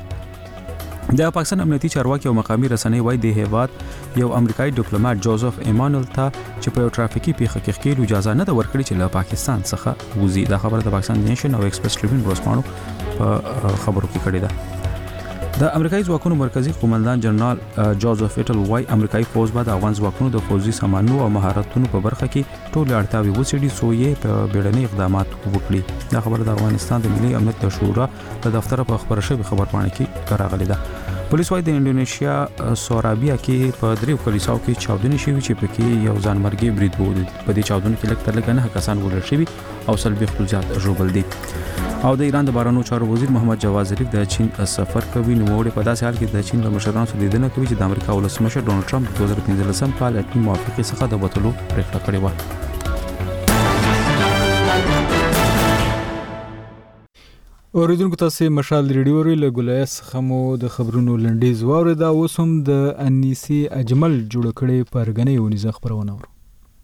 د پاکستان امنیتي چارواکي او مقامي رسنۍ وایي د هیواد یو امریکایي ډیپلوماټ جوزف ایمانویل ته چې په یو ټرافیکي پیښه کې ښکېلو اجازه نه ده ورکړې چې له پاکستان څخه وځي. دا خبره د پاکستان نیشن او ایکسپریس ټریبیون ورسپانو په خبرو کې کړې ده. د امریکایي ځواکونو مرکزی قومندان جنرال جوزف ایټل وای امریکایي فوج به د افغان ځواکونو د فوجي سامانو او مهارتونو په برخه کې ټول اړتیاوې وڅېړي څو یې په بیړني اقدامات وکړي. دا خبره د افغانستان د ملي امنیت د شورا د دفتر په خبره شوی خبرپاڼه کې راغلې ده. پولیس وايي د انډونیشیا سورابیا کې په دریو کلیساو کې چاودنې شوې چې پکې یو ځانمرګي برید وو. په دې چاودنو کې لږ تر لږه نه کسان وژل شوي او سلبي زیات ژوبل دي. او د ایران د بهرنیو چارو وزیر محمد جواد ظریف د چین سفر کوي. نو وړي په داسې حال کې د چین له مشرانو سره لیدنه کوي چې د امریکا ولسمشر ډونالد ټرمپ د دوه زره پنځلسم کال اټومي موافقې څخه د وټلو پریکړه کړې و. اوریدونکو تاسو مشال ریډیو ری له ګولایس خمو د خبرونو لنډیز واوري. دا اوسم د انیسی اجمل جوړ کړي پرګنې ونیزه خبرونه ورو.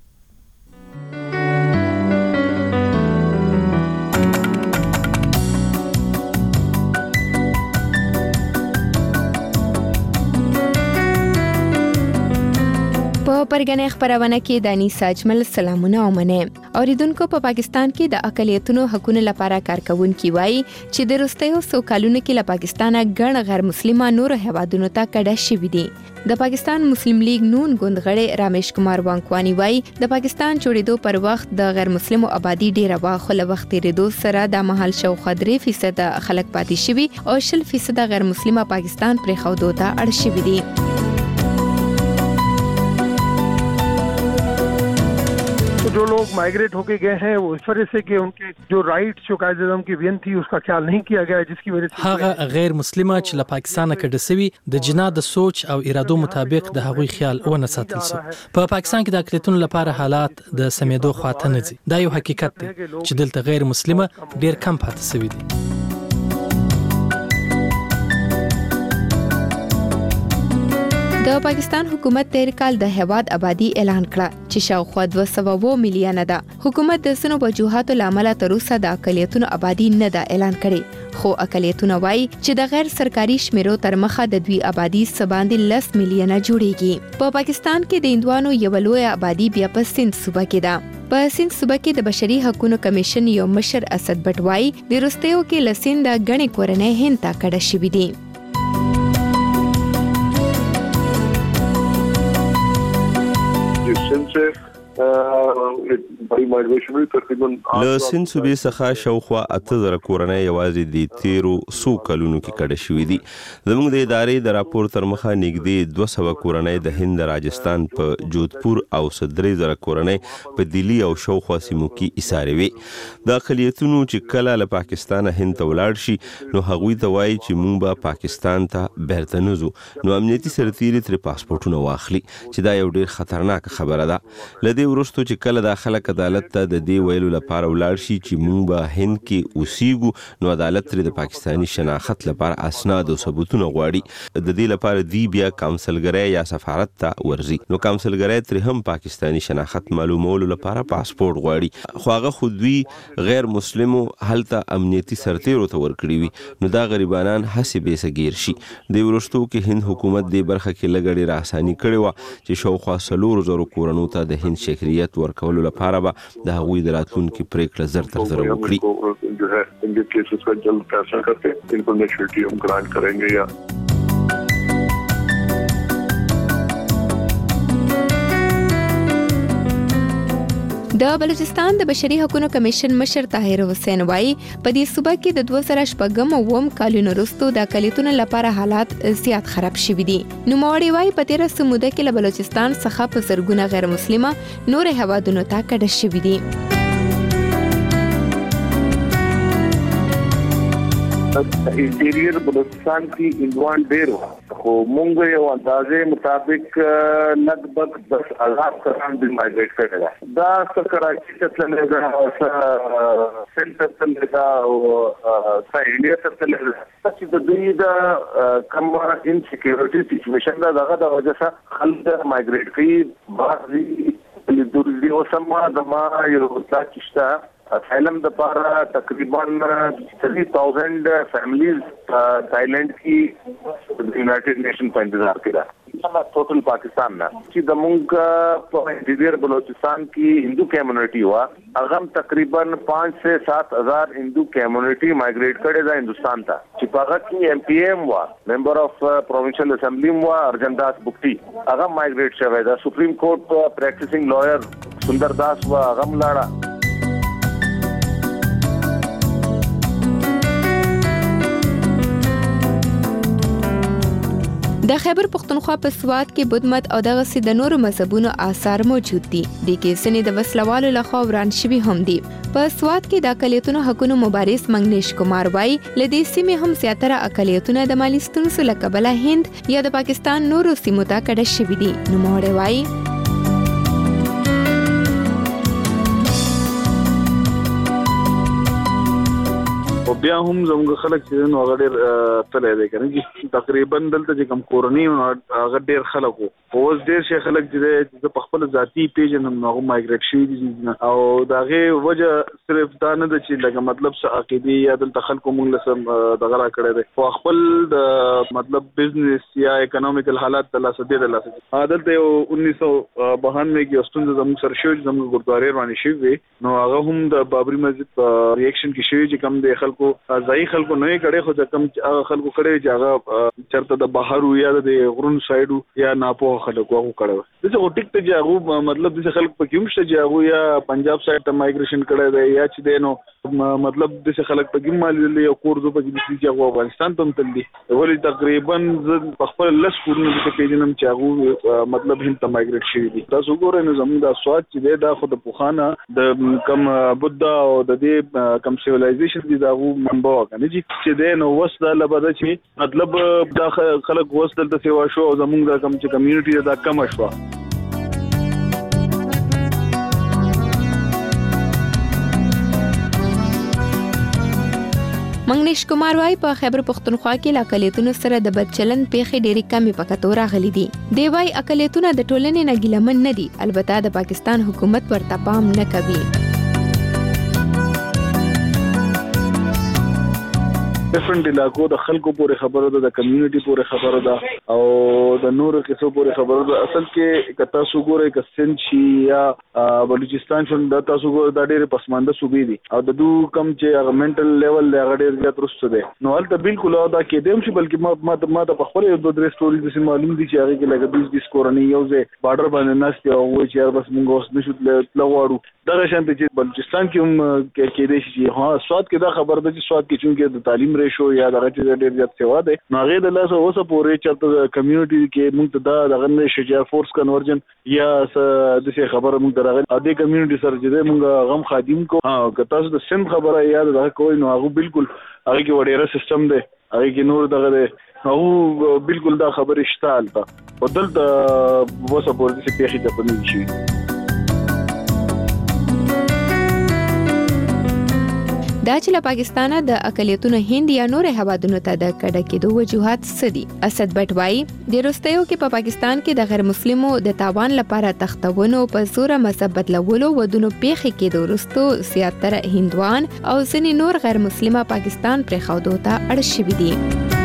په پرګنې خبرونه کې د انیس اجمل سلامونه اومنه. اوریدونکو په پاکستان کې د اقلیتونو حقوقو لپاره کارکونکي وایي چې د روستیو سو کالونو کې له پاکستانه ګڼ غیر مسلمان نور هوادونو ته کډه شوي دي. د پاکستان مسلم لیگ نون ګوند غړی رامیش کمار وانکوانی وایي د پاکستان جوړېدو پر وخت د غیر مسلمو آبادی ډیره وه خو له وخت تېرېدو سره د مهال شاوخوا درې فیصده خلک پاتې شوي او شل فیصده غیر مسلمه پاکستان پرېښودو ته اړ شوي دي. जो लोग माइग्रेट होके गए हैं वो इस वजह से कि उनके जो राइट्स जो कायदे आज़म की वियन थी उसका ख्याल नहीं किया गया जिसकी वजह से هغه غیر مسلمه چې له پاکستانه کډه سوي د جنا د سوچ او ارادو مطابق د هغوی خیال ونه ساتل سو. په پاکستان کې د اقلیتونو لپاره حالات د سمیدو خواته نه دي. دا یو حقیقت دی چې دلته غیر مسلمه ډیر کم پاتې سوي دي. د پاکستان حکومت تیر کال د هواد آبادی اعلان کړه چې شاوخوا دوه سوه میلیونه ده. حکومت د سنو وجوهاتو لامل تر اوسه د اقلیتونو آبادی نه ده اعلان کړي خو اقلیتونه وایي چې د غیر سرکاري شمیرو تر مخه د دوی آبادی سباندې لس میلیونه جوړیږي. په پاکستان کې د هندوانو یو لوی آبادی بیا په سند صوبه کې ده. په سند صوبه کې د بشري حقوقو کمیشن یو مشر اسد بټ وایي د روستیو کې لسند د غني کورنۍ هند ته کډه شوي دي. له سند صوبې څخه شاوخوا اته زره کورنۍ یوازې د تیرو څو کلونو کې کډه شوي دي. زموږ د ادارې د راپور تر مخه نږدې دوه سوه کورنۍ د هند راجستان په جودپور او درې زره کورنۍ په دلی او شاوخوا سیمو کې ایسارې وي. د اقلیتونو چې کله له پاکستانه هند ته ولاړ شي نو هغوی ته وایي چې موږ به پاکستان ته بیرته نه ځو نو امنیتي سرتیري ترې پاسپورټونه واخلي چې دا یو ډېر خطرناک خبره ده. له دې وروسته چې کله د خلک عدالت ته د دې ویلو لپاره ولاړ شي چې موږ به هند کې اوسېږو، نو عدالت ترې د پاکستاني شناخت لپاره اسناد او ثبوتونه غواړي. د دې لپاره دی بیا کونسلګرۍ یا سفارت ته ورځي، نو کونسلګرۍ ترې هم پاکستاني شناخت معلومولو لپاره پاسپورت غواړي. خو هغه خو دوی غیر مسلمو هلته امنیتي سرتیرو ته ورکړي وي، نو دا غریبانان هسې بیسه ګیر شي. د وروستو کې هند حکومت دې برخه کې لږ ډېره اساني کړې وه چې شاوخوا څلورو زرو کورنو ته د هند شهریت ورکولو لپاره به د هغوی د راتلونکي پریکړه زر تر زره وکړي. जो है इनके केसेस का जल्द फैसला करके इनको नेशनलिटी हम ग्रांट करेंगे. या د بلوچستان د بشري حقوقو کمیشن مشر طاهر حسین وایي په دې صوبه کې د دوه زره شپږم اووم کلونو وروسته د اقلیتونو لپاره حالات زیات خراب شوي دي. نوموړي وایي په تیره سموده کې له بلوچستان څخه په زرګونه غیر مسلمه نور هوادونو ته کډه شوي دي. इंटीरियर बलूचिस्तान की इनवान ढेर हो मूंग और अंदाजे मुताबिक लगभग दस हजार करान भी माइग्रेट करेगा. दस कराची से चलेगा, सेंटर चलेगा, इंडिया से चलेगा. तदीद कम इनसिक्योरिटी सिचुएशन का जगह वजह से खल माइग्रेट की बाजी दूरी वसमा दमा ये चिश्ता असैलम द पारा तकरीबन थ्री थाउजेंड फैमिलीज थाईलैंड की यूनाइटेड नेशन का इंतजार किया टोटल पाकिस्तान ना कि दमुंग इंटीरियर बलोचिस्तान की हिंदू कम्युनिटी हुआ अगम तकरीबन पाँच से सात हजार हिंदू कम्युनिटी माइग्रेट करेगा हिंदुस्तान था. चिपागत की एम पी एम हुआ मेंबर ऑफ प्रोविंशियल असेंबली हुआ अर्जन दास बुक्टी अगम माइग्रेट शवेदा. Supreme court practising lawyer Sundar Das हुआ अगम लाड़ा. د خیبر پختونخوا په سواد کې بدمت او دغه سي د نورو مذهبونو آثار موجود دي. د کې سنې د وسلوالو لخوا وران شوي هم دي. په سواد کې د اقلیتونو حقوقو مبارز منګنیش کومار وایي لدې سیمې هم زیاتره اقلیتونه د مالی ستونزو له کبله هند یا د پاکستان نورو سیمو ته کډه شوي دي. نوموړی وایي بیا هم زموږ خلک چې نو هغه ډېر تللی دی کنه چې تقریبا دلته چې کوم کورنۍ هغه ډېر خلک وو. اوس ډېر شي خلک چې د خپل ذاتی پیژنم نو هغه مایګریټ شوي دي او د هغې وجه صرف دا نه ده چې لکه مطلب څه عقیدې یا دلته خلکو مونږ له څه دغه را کړی دی خو خپل د مطلب بزنس یا اکنامیکل حالات د لاسه دی د لاسه. دلته یو انیس سو بهانوي کې ستونزه زموږ سره شوې زموږ ګردوارې باندې شوې نو هغه هم د بابري مسجد په ریاکشن کې شوې چې کم د خلکو ځای خلکو نه کړي خو چې کم خلکو کړي چې هغه چرته د بهر یا د غرون سایډ یا ناپوه خلکو هغه کړي. دغه ټیک ته چې هغه مطلب د خلکو په کوم شته چې هغه یا پنجاب سایډ ته مایګریشن کړي دی یا چې دینو مطلب د خلک په کوم مال دی یو کور زو په دې چې هغه افغانستان ته تللی ولې تقریبا په خپل لس کورونه د پیژنم چې هغه مطلب هند ته مایګریټ شوی دي. تاسو ګورئ نو زموږ د سواد چې دا خو د پوخانه د کم بودا او د دې کم سیویلایزیشن دي دا هغه منبع کنه چې دین وس د لبد چې مطلب دا خلک وس د سیوا شو زموږ د کم چې کمیونټي دا کم شو. منګنیش کومار وای په خیبر پختونخوا کې لا اقلیتونو سره د بدچلن پیښې ډېری کمې پکاتو راغلي دي. دی وای اقلیتونه د ټولنې نه ګیلمن نه دي البته د پاکستان حکومت ورته پام نه کوي. ډیفرنٹ علاقو د خلکو پورې خبره ده د کمیونټي پورې خبره ده او د نورو کیسو پورې خبره ده. اصل کې کتا سو ګورې ک سند شي یا بلوچستان شون د تاسو ګور د ډېر پسمانده صوبې دي او د دو کم چې هغه منټل لیول د هغه ډېر زیات رسته ده نو هلته بالکل دا کې دیم شي بلکې ما ما ته په خپل یو دوه درې سټوري د معلوم دي چې هغه کې لګا بیس بیس کورنۍ یو ځای بارډر باندې ناشته او وایي چې بس موږ اوس نشو لغواړو دا شانته چې بلوچستان کې هم کې دي چې ها سواد کې دا خبر ده چې سواد کې چې د تعلیم شو یا دغه چې ډېر زیات سیوا ده نو هغه د لاسه اوسه پورې چرته کمیونټي کې موږ ته دا دغه شجاع فورس کنورجن یا د څه خبره موږ درغه ا دې کمیونټي سره چې موږ غم خادم کو ها که تاسو د سند خبره یاد ده کوی نو هغه بالکل هغه کې وړيره سیستم ده هغه کې نور دغه ده هغه بالکل دا خبره شته البته بدل د وسه پورې چې پیښې ته پنځه شي. دا چې له پاکستانه د اقلیتونو هند یا نور هوادونو ته د کډه کېدو وجوهات سدي. اسد بټ وایي د وروستیو کې په پا پاکستان کې د غیر مسلمو د تاوان لپاره تختونو په زور مذهب بدلولو ودونو پیښې کېدو وروسته زیاتره هندوان او ځینې نور غیر مسلمه پاکستان پرې خودو ته اړ شوي دي.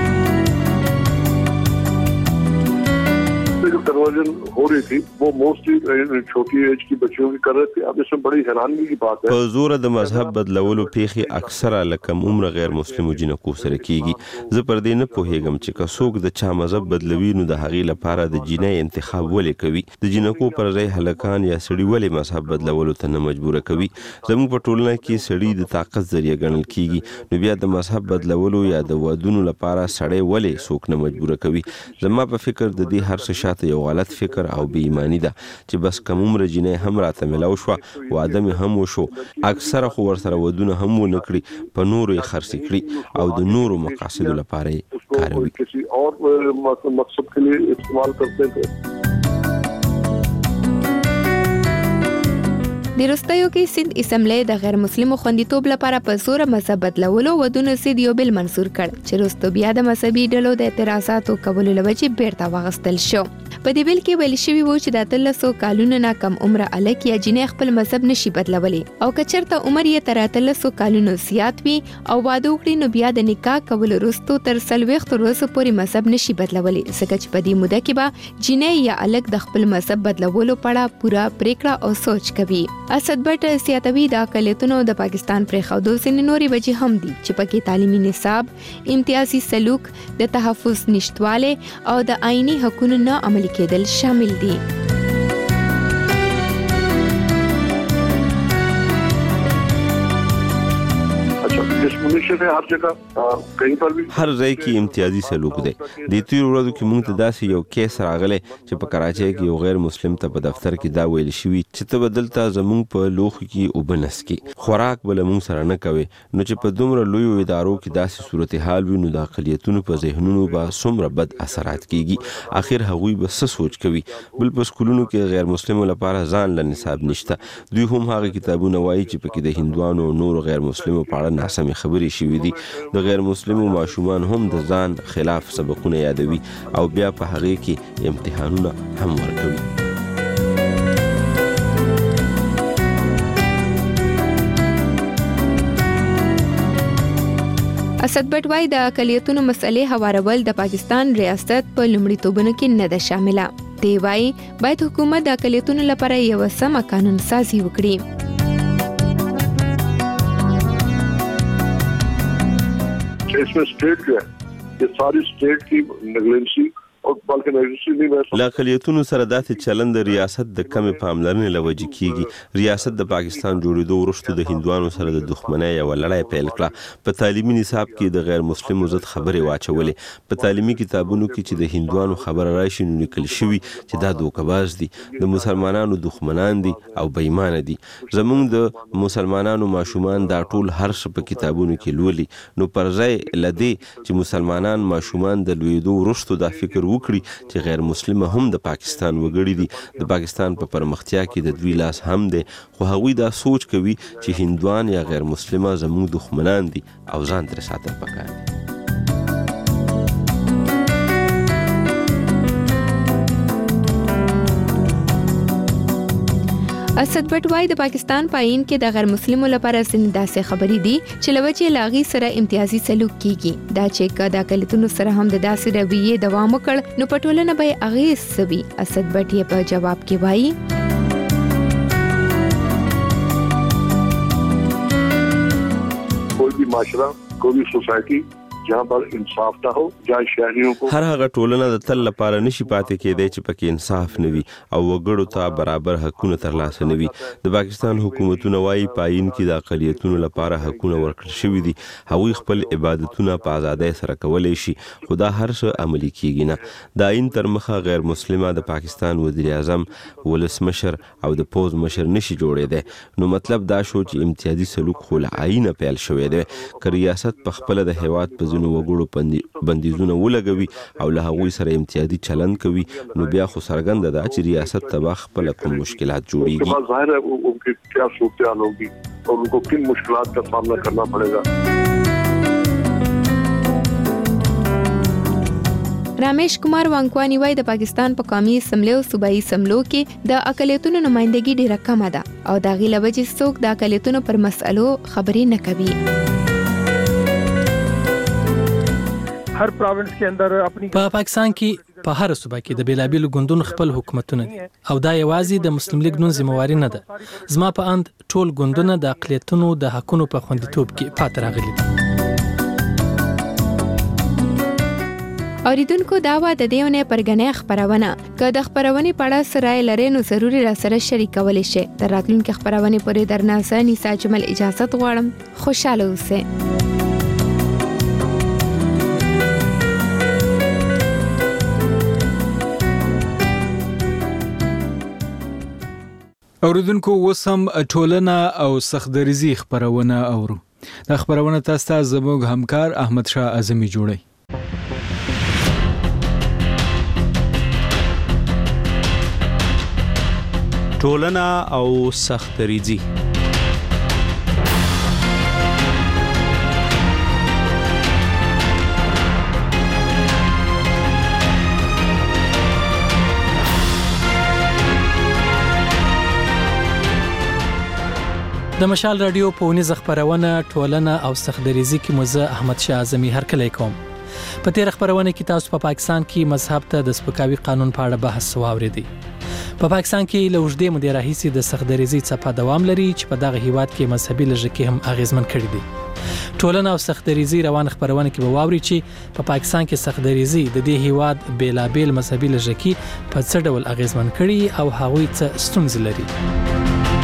कन्वर्जन हो रही थी वो मोस्टली छोटी एज की बच्चियों की कर रहे थे. अब इसमें बड़ी हैरानी की बात है په زور د مذهب بدلولو پیښې اکثره لکه عمر غیر مسلمو جنکو سره کیږي. زه پر دې نه پوهیږم چې که څوک د چا مذهب بدلوي نو د هغې لپاره د جینۍ انتخاب ولې کوي. د جنکو پر ځای هلکان یا سړي ولې مذهب بدلولو ته نه مجبوره کوي. زموږ په ټولنه کې سړي د طاقت ذریعہ ګڼل کیږي نو بیا د مذهب بدلولو یا د ودونو لپاره سړی ولې څوک نه مجبوره کوي. زما په فکر د دې هر څه شاته یو غلط فکر او بې ایمانی ده چې بس کوم عمر جنۍ هم راته ملاو شو واده مې هم وشو اکثره خو ورسره ودونه هم ونه کړي په نورو یې خرڅ کړي او د نورو مقاصدو لپاره یې کاروي. کسی اور مقصد کے لیے استعمال کرتے تھے. د وروستیو کې سند اسمبلی د غیر مسلمو خوندیتوب لپاره په زور مذهب بدلولو ودونه سید یو بل منظور کړ چې وروسته بیا د مذهبي ډلو د اعتراضاتو کولو لوجې بیرته واغستل شو. په دې بل کې ویل شوی و چې د اتلسو کالونو نه کم عمره الک یا جنې خپل مذهب نشي بدلولی او که چېرته عمر یې تر اتلسو کالونو زیات وي او واده وکړي نو بیا د نکاح کولو وروسته تر څلوېښتو ورځو پورې مذهب نشي بدلولی ځکه چې په دې موده کې به جنې یا الک د خپل مذهب بدلولو په اړه پوره پریکړه او سوچ کوي. اسد بټ زیاتوي د اقلیتونو د پاکستان پرې خودو ځینې نورې وجې هم دي چې پکې تعلیمي نصاب، امتیازي سلوک، د تحفظ نشټواله او د آئینی حقوقو نه عملي کېدل شامل دي. هر ځای کې امتیازي سلوک دی. د تیرو ورځو کې موږ ته داسې یو کیس راغلی چې په کراچۍ کې یو غیر مسلم ته په دفتر کې دا ویل شوي چې ته به دلته زموږ په لوښو کې اوبه نسکې، خوراک به له موږ سره نه کوې. نو چې په دومره لویو ادارو کې داسې صورتحال وي نو د اقلیتونو په ذهنونو به څومره بد اثرات کیږي. اخر هغوی به څه سوچ کوي. بل په سکولونو کې غیر مسلمو لپاره ځان له نصاب نشته. دوی هم هغه کتابونه وایي چې پکې د هندوانو او نورو غیر مسلمو په اړه ناسمې خبرې شوي دي. د غیر مسلمو ماشومان هم د ځان خلاف سبقونه یادوي او بیا په هغې کې امتحانونه هم ورکوي. اسد بټ وایي د اقلیتونو مسئلې هوارول د پاکستان ریاست په لومړیتوبونو کې نه ده شامله. دی وایي باید حکومت د اقلیتونو لپاره یو سمه قانون سازي وکړي. इसमें स्टेट जो है ये सारी स्टेट की नेग्लेंसी له اقلیتونو سره داسې چلند د ریاست د کمې پاملرنې له وجې کیږي. ریاست د پاکستان جوړېدو وروسته د هندوانو سره د دښمنۍ یوه لړۍ پیل کړه. په تعلیمي نصاب کې د غیر مسلمو ضد خبرې واچولې. په تعلیمي کتابونو کې چې د هندوانو خبره راشي نو لیکل شوي چې دا دوکه‌باز دي، د مسلمانانو دښمنان دي او بېایمانه دي. زموږ د مسلمانانو ماشومان دا ټول هر څه په کتابونو کې لولي. نو پر ځای له دې چې مسلمانان ماشومان د لویېدو وروسته دا فکر وکړي چې غیر مسلمه هم د پاکستان وګړي دي، د پاکستان په پرمختیا کې د دوی لاس هم دی، خو هغوی دا سوچ کوي چې هندوان یا غیر مسلمه زموږ دښمنان دي او ځان ترې ساتل پکار دي. اسد بټ وایي د پاکستان په آئین کې د غیر مسلمو لپاره ځینې داسې خبرې دي چې له وجې له هغې سره امتیازي سلوک کیږي. دا چې که د اقلیتونو سره هم د داسې رویې دوام وکړ نو په ټولنه به یې اغېز څه وي. اسد بټ یې په جواب کې وایي कोई भी माशरा, कोई भी सोसाइटी जहाँ पर इंसाफ ना हो, जहाँ शहरियों को هر هغه ټولنه د تل لپاره نشي پاتې کېدی چې پکې انصاف نه وي او وګړو ته برابر حقونه ترلاسه نه وي. د پاکستان حکومتونه وایي په آئین کې د اقلیتونو لپاره حقونه ورکړل شوي دي. هغوی خپل عبادتونه په ازادۍ سره کولی شي، خو دا هر څه عملي کیږي نه. د آئین تر مخه غیر مسلمه د پاکستان وزیر اعظم، ولسمشر او د پوز مشر نشي جوړېدی. نو مطلب دا شو چې امتیازي سلوک خو له آئینه پیل شوی دی. که ریاست په خپله د هیواد په ځینو وګړو بندیزونه ولګوي او له هغوی سره امتیازي چلند کوي نو بیا خو څرګنده ده چې ریاست ته به خپله کوم مشکلات جوړیږي. और उनको किन मुश्किलात का सामना करना पड़ेगा। رمیش کمار وانکوانی وای د پاکستان په قومي اسمبلی او صوبایي اسمبلو کې د اقلیتونو نمائندګي ډیره کمه ده او د هغې له وجې څوک د اقلیتونو پر مسألو خبرې نه کوي. هر پروینس کې اندر اپنی په پاکستان کې په هر صوبه کې د بیلابیلو ګوندونو خپل حکومتونه دي او دا یوازې د مسلم لیگ نون ذمہواری نه ده. زما په اند ټول ګوندونه د اقلیتونو د حقونو په خوندیتوب کې پاتې راغلي دي. اوریدونکو دا و د دې اونۍ پرګنې خبرونه که د خبرونې په اړه څه رایه لرئ نو ضروري راسره شریکولی شئ. د راتلونکي خبرونې پورې درنه زه نیسا اجمل اجازت غواړم. خوشحاله اوسئ. اوریدونکو اوس هم ټولنه او سختدریزي خبرونه اورو. دا خبرونه تاسو ته زموږ همکار احمد شاه اعظمي جوړي. ټولنه او سختدریزي. د مشال رادیو په ونیز خبرونه ټولنه او سختدریزي کې مزه احمد شاه اعظمي هرکلی کوم. په تیر خبرونه کې تاسو په پا پاکستان کې مذهب ته د سپکاوي قانون په اړه بحث واوریدئ. په پاکستان کې له اوږدې مودې راهیسې د سختدریزي څپه دوام لري چې په دغه هیواد کې مذهبي لږکي هم اغیزمن کړي دي. ټولنه او سختدریزي روان خبرونه کې به واوري چې په پا پاکستان کې سختدریزي د دې هیواد بیلابیل مذهبي لږکي په څه ډول اغیزمن کړي او هغوی څه ستونزې لري.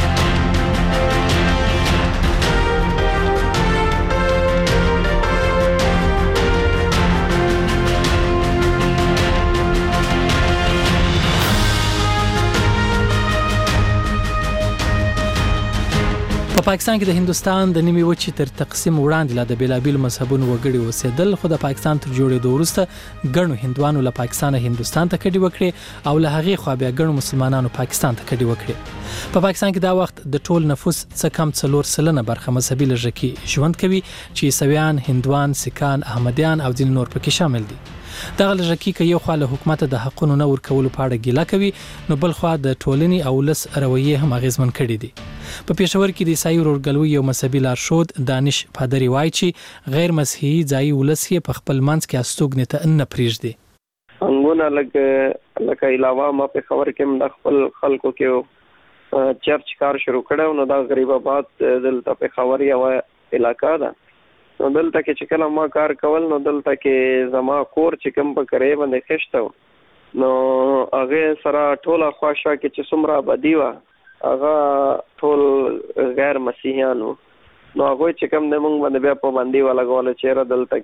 په پاکستان کې د هندستان د نیمې وچې تر تقسیم وړاندې لا د بیلابیل مذهبونو وګړي اوسېدل، خو د پاکستان تر جوړېدو وروسته ګڼو هندوانو له پاکستانه هندوستان ته کډې وکړې او له هغې خوا بیا ګڼو مسلمانانو پاکستان ته کډې وکړې. په پاکستان کې دا وخت د ټول نفوس څه کم څلور سلنه برخه مذهبي لږکي ژوند کوي چې عیسویان، هندوان، سیکان، احمدیان او ځینې نور پکې شامل دي. دغه لږکي که یو خوا له حکومت د حقونو نه ورکولو په اړه ګیله کوي، نو بل خوا د ټولنې او ولس رویې هم اغیزمن کړي دي. په پېښور کې د عیسائی ورورګلوۍ یو مذهبي لارښود دانش پادري وایي چې غیر مسیحي ځایي ولس یې په خپل منځ کې استوګنې ته نه پرېږدي. څنګهونه لکه لکه علاوه ما په خبر کې هم د خپل خلکو کې چرچ کار شروع کړو، نو دا غریب آباد دلته په خبر یو علاقہ ده. نو دلته کې چې کله ما کار کول، نو دلته کې زما کور چې کوم په کرې باندې خښته، نو هغه سره ټوله خواشه کې چې څومره آبادي وه هغه ټول غیر مسیحیانو. نو هغوی چې کوم د موږ باندې بیا پابندي ولګوله چې یاره دلته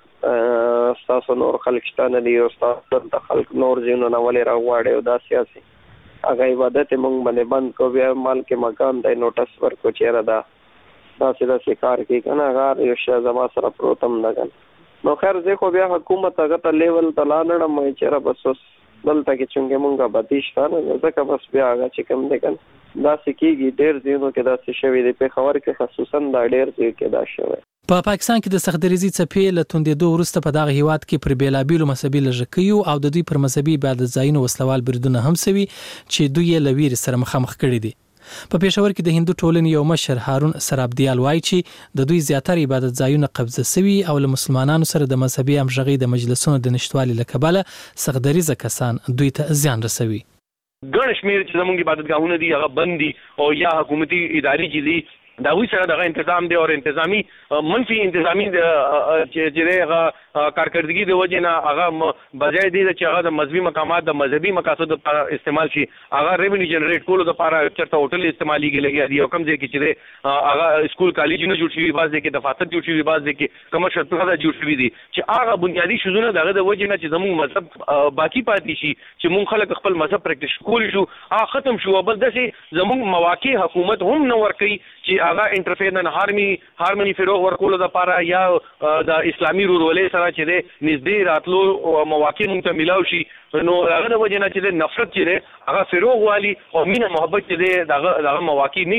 کې ستاسو نور خلک شته نه دي او ستاسو دلته خلک نور ځایونو نه ولې راغواړي او دا سیاسي هغه عبادت یې موږ باندې بند کړو. بیا مال کې مکان ته نوټس ورکړو چې یاره دا داسې داسې کار کوي که نه هغه یو شی زما سره پروت هم نه کن. نو خیر زه خو بیا حکومت هغه ته لیول ته لا نړم چې یاره بس اوس دلته کې چونکې مونږ آبادي شته نه، ځکه بس بیا هغه چې کوم دی که داسې کېږي. ډېر ځایونو کې داسې شوي دی، پېښور کې خصوصا دا ډېر ځایو کې دا شوی. په پاکستان کې د سختدریزي څپې له توندېدو وروسته په دغه هیواد کې پر بیلابیلو مذهبي لږکیو او د دوی پر مذهبي عبادت ځایونو وسلوال بریدونه هم سوي چې دوی یې له ویرې سره مخامخ کړي دي. په پېښور کې د هندو ټولنې یو مشر هارون سرابدیال وایي چې د دوی زیاتره عبادت ځایونه قبضه سوي او له مسلمانانو سره د مذهبي همغږۍ د مجلسونو د نشتوالي له کبله سختدریزه کسان دوی ته زیان رسوي. ګڼ شمېر چې زموږ عبادتګاهونه دي هغه بند دي او یا حکومتي ادارې چې دي د هغوی سره دغه انتظام دی او انتظامي منفي انتظامي چې دی هغه کارکردګي د وجې نه هغه بجای دی چې هغه د مذهبي مقامات د مذهبي مقاصدو لپاره استعمال شي، هغه ریونیو جنریټ کولو لپاره چېرته هوټل استعمالېږي لګیا دي او کوم ځای کې چې دی هغه سکول کالجونه جوړ شوي، بعض ځای کې دفاتر جوړ شوي، بعض ځای کې کمرشل پلازا جوړ شوي دي چې هغه بنیادي شیزونه د هغه د وجې نه چې زموږ مذهب باقي پاتې شي، چې موږ خلک خپل مذهب پریکټس کولی شو، هغه ختم شو. بل داسې زموږ مواقع حکومت هم نه ورکوي چې هغه انټرفیرنس هارمي هارموني فروغ ورکولو لپاره یا د اسلامي ورورولۍ سره چې دی نږدې راتلو مواقع موږ ته میلاو شي. نو هغه د وجې نه چې دی نفرت چې دی هغه فروغ والي او مینه محبت چې دی دغه دغه مواقع نه،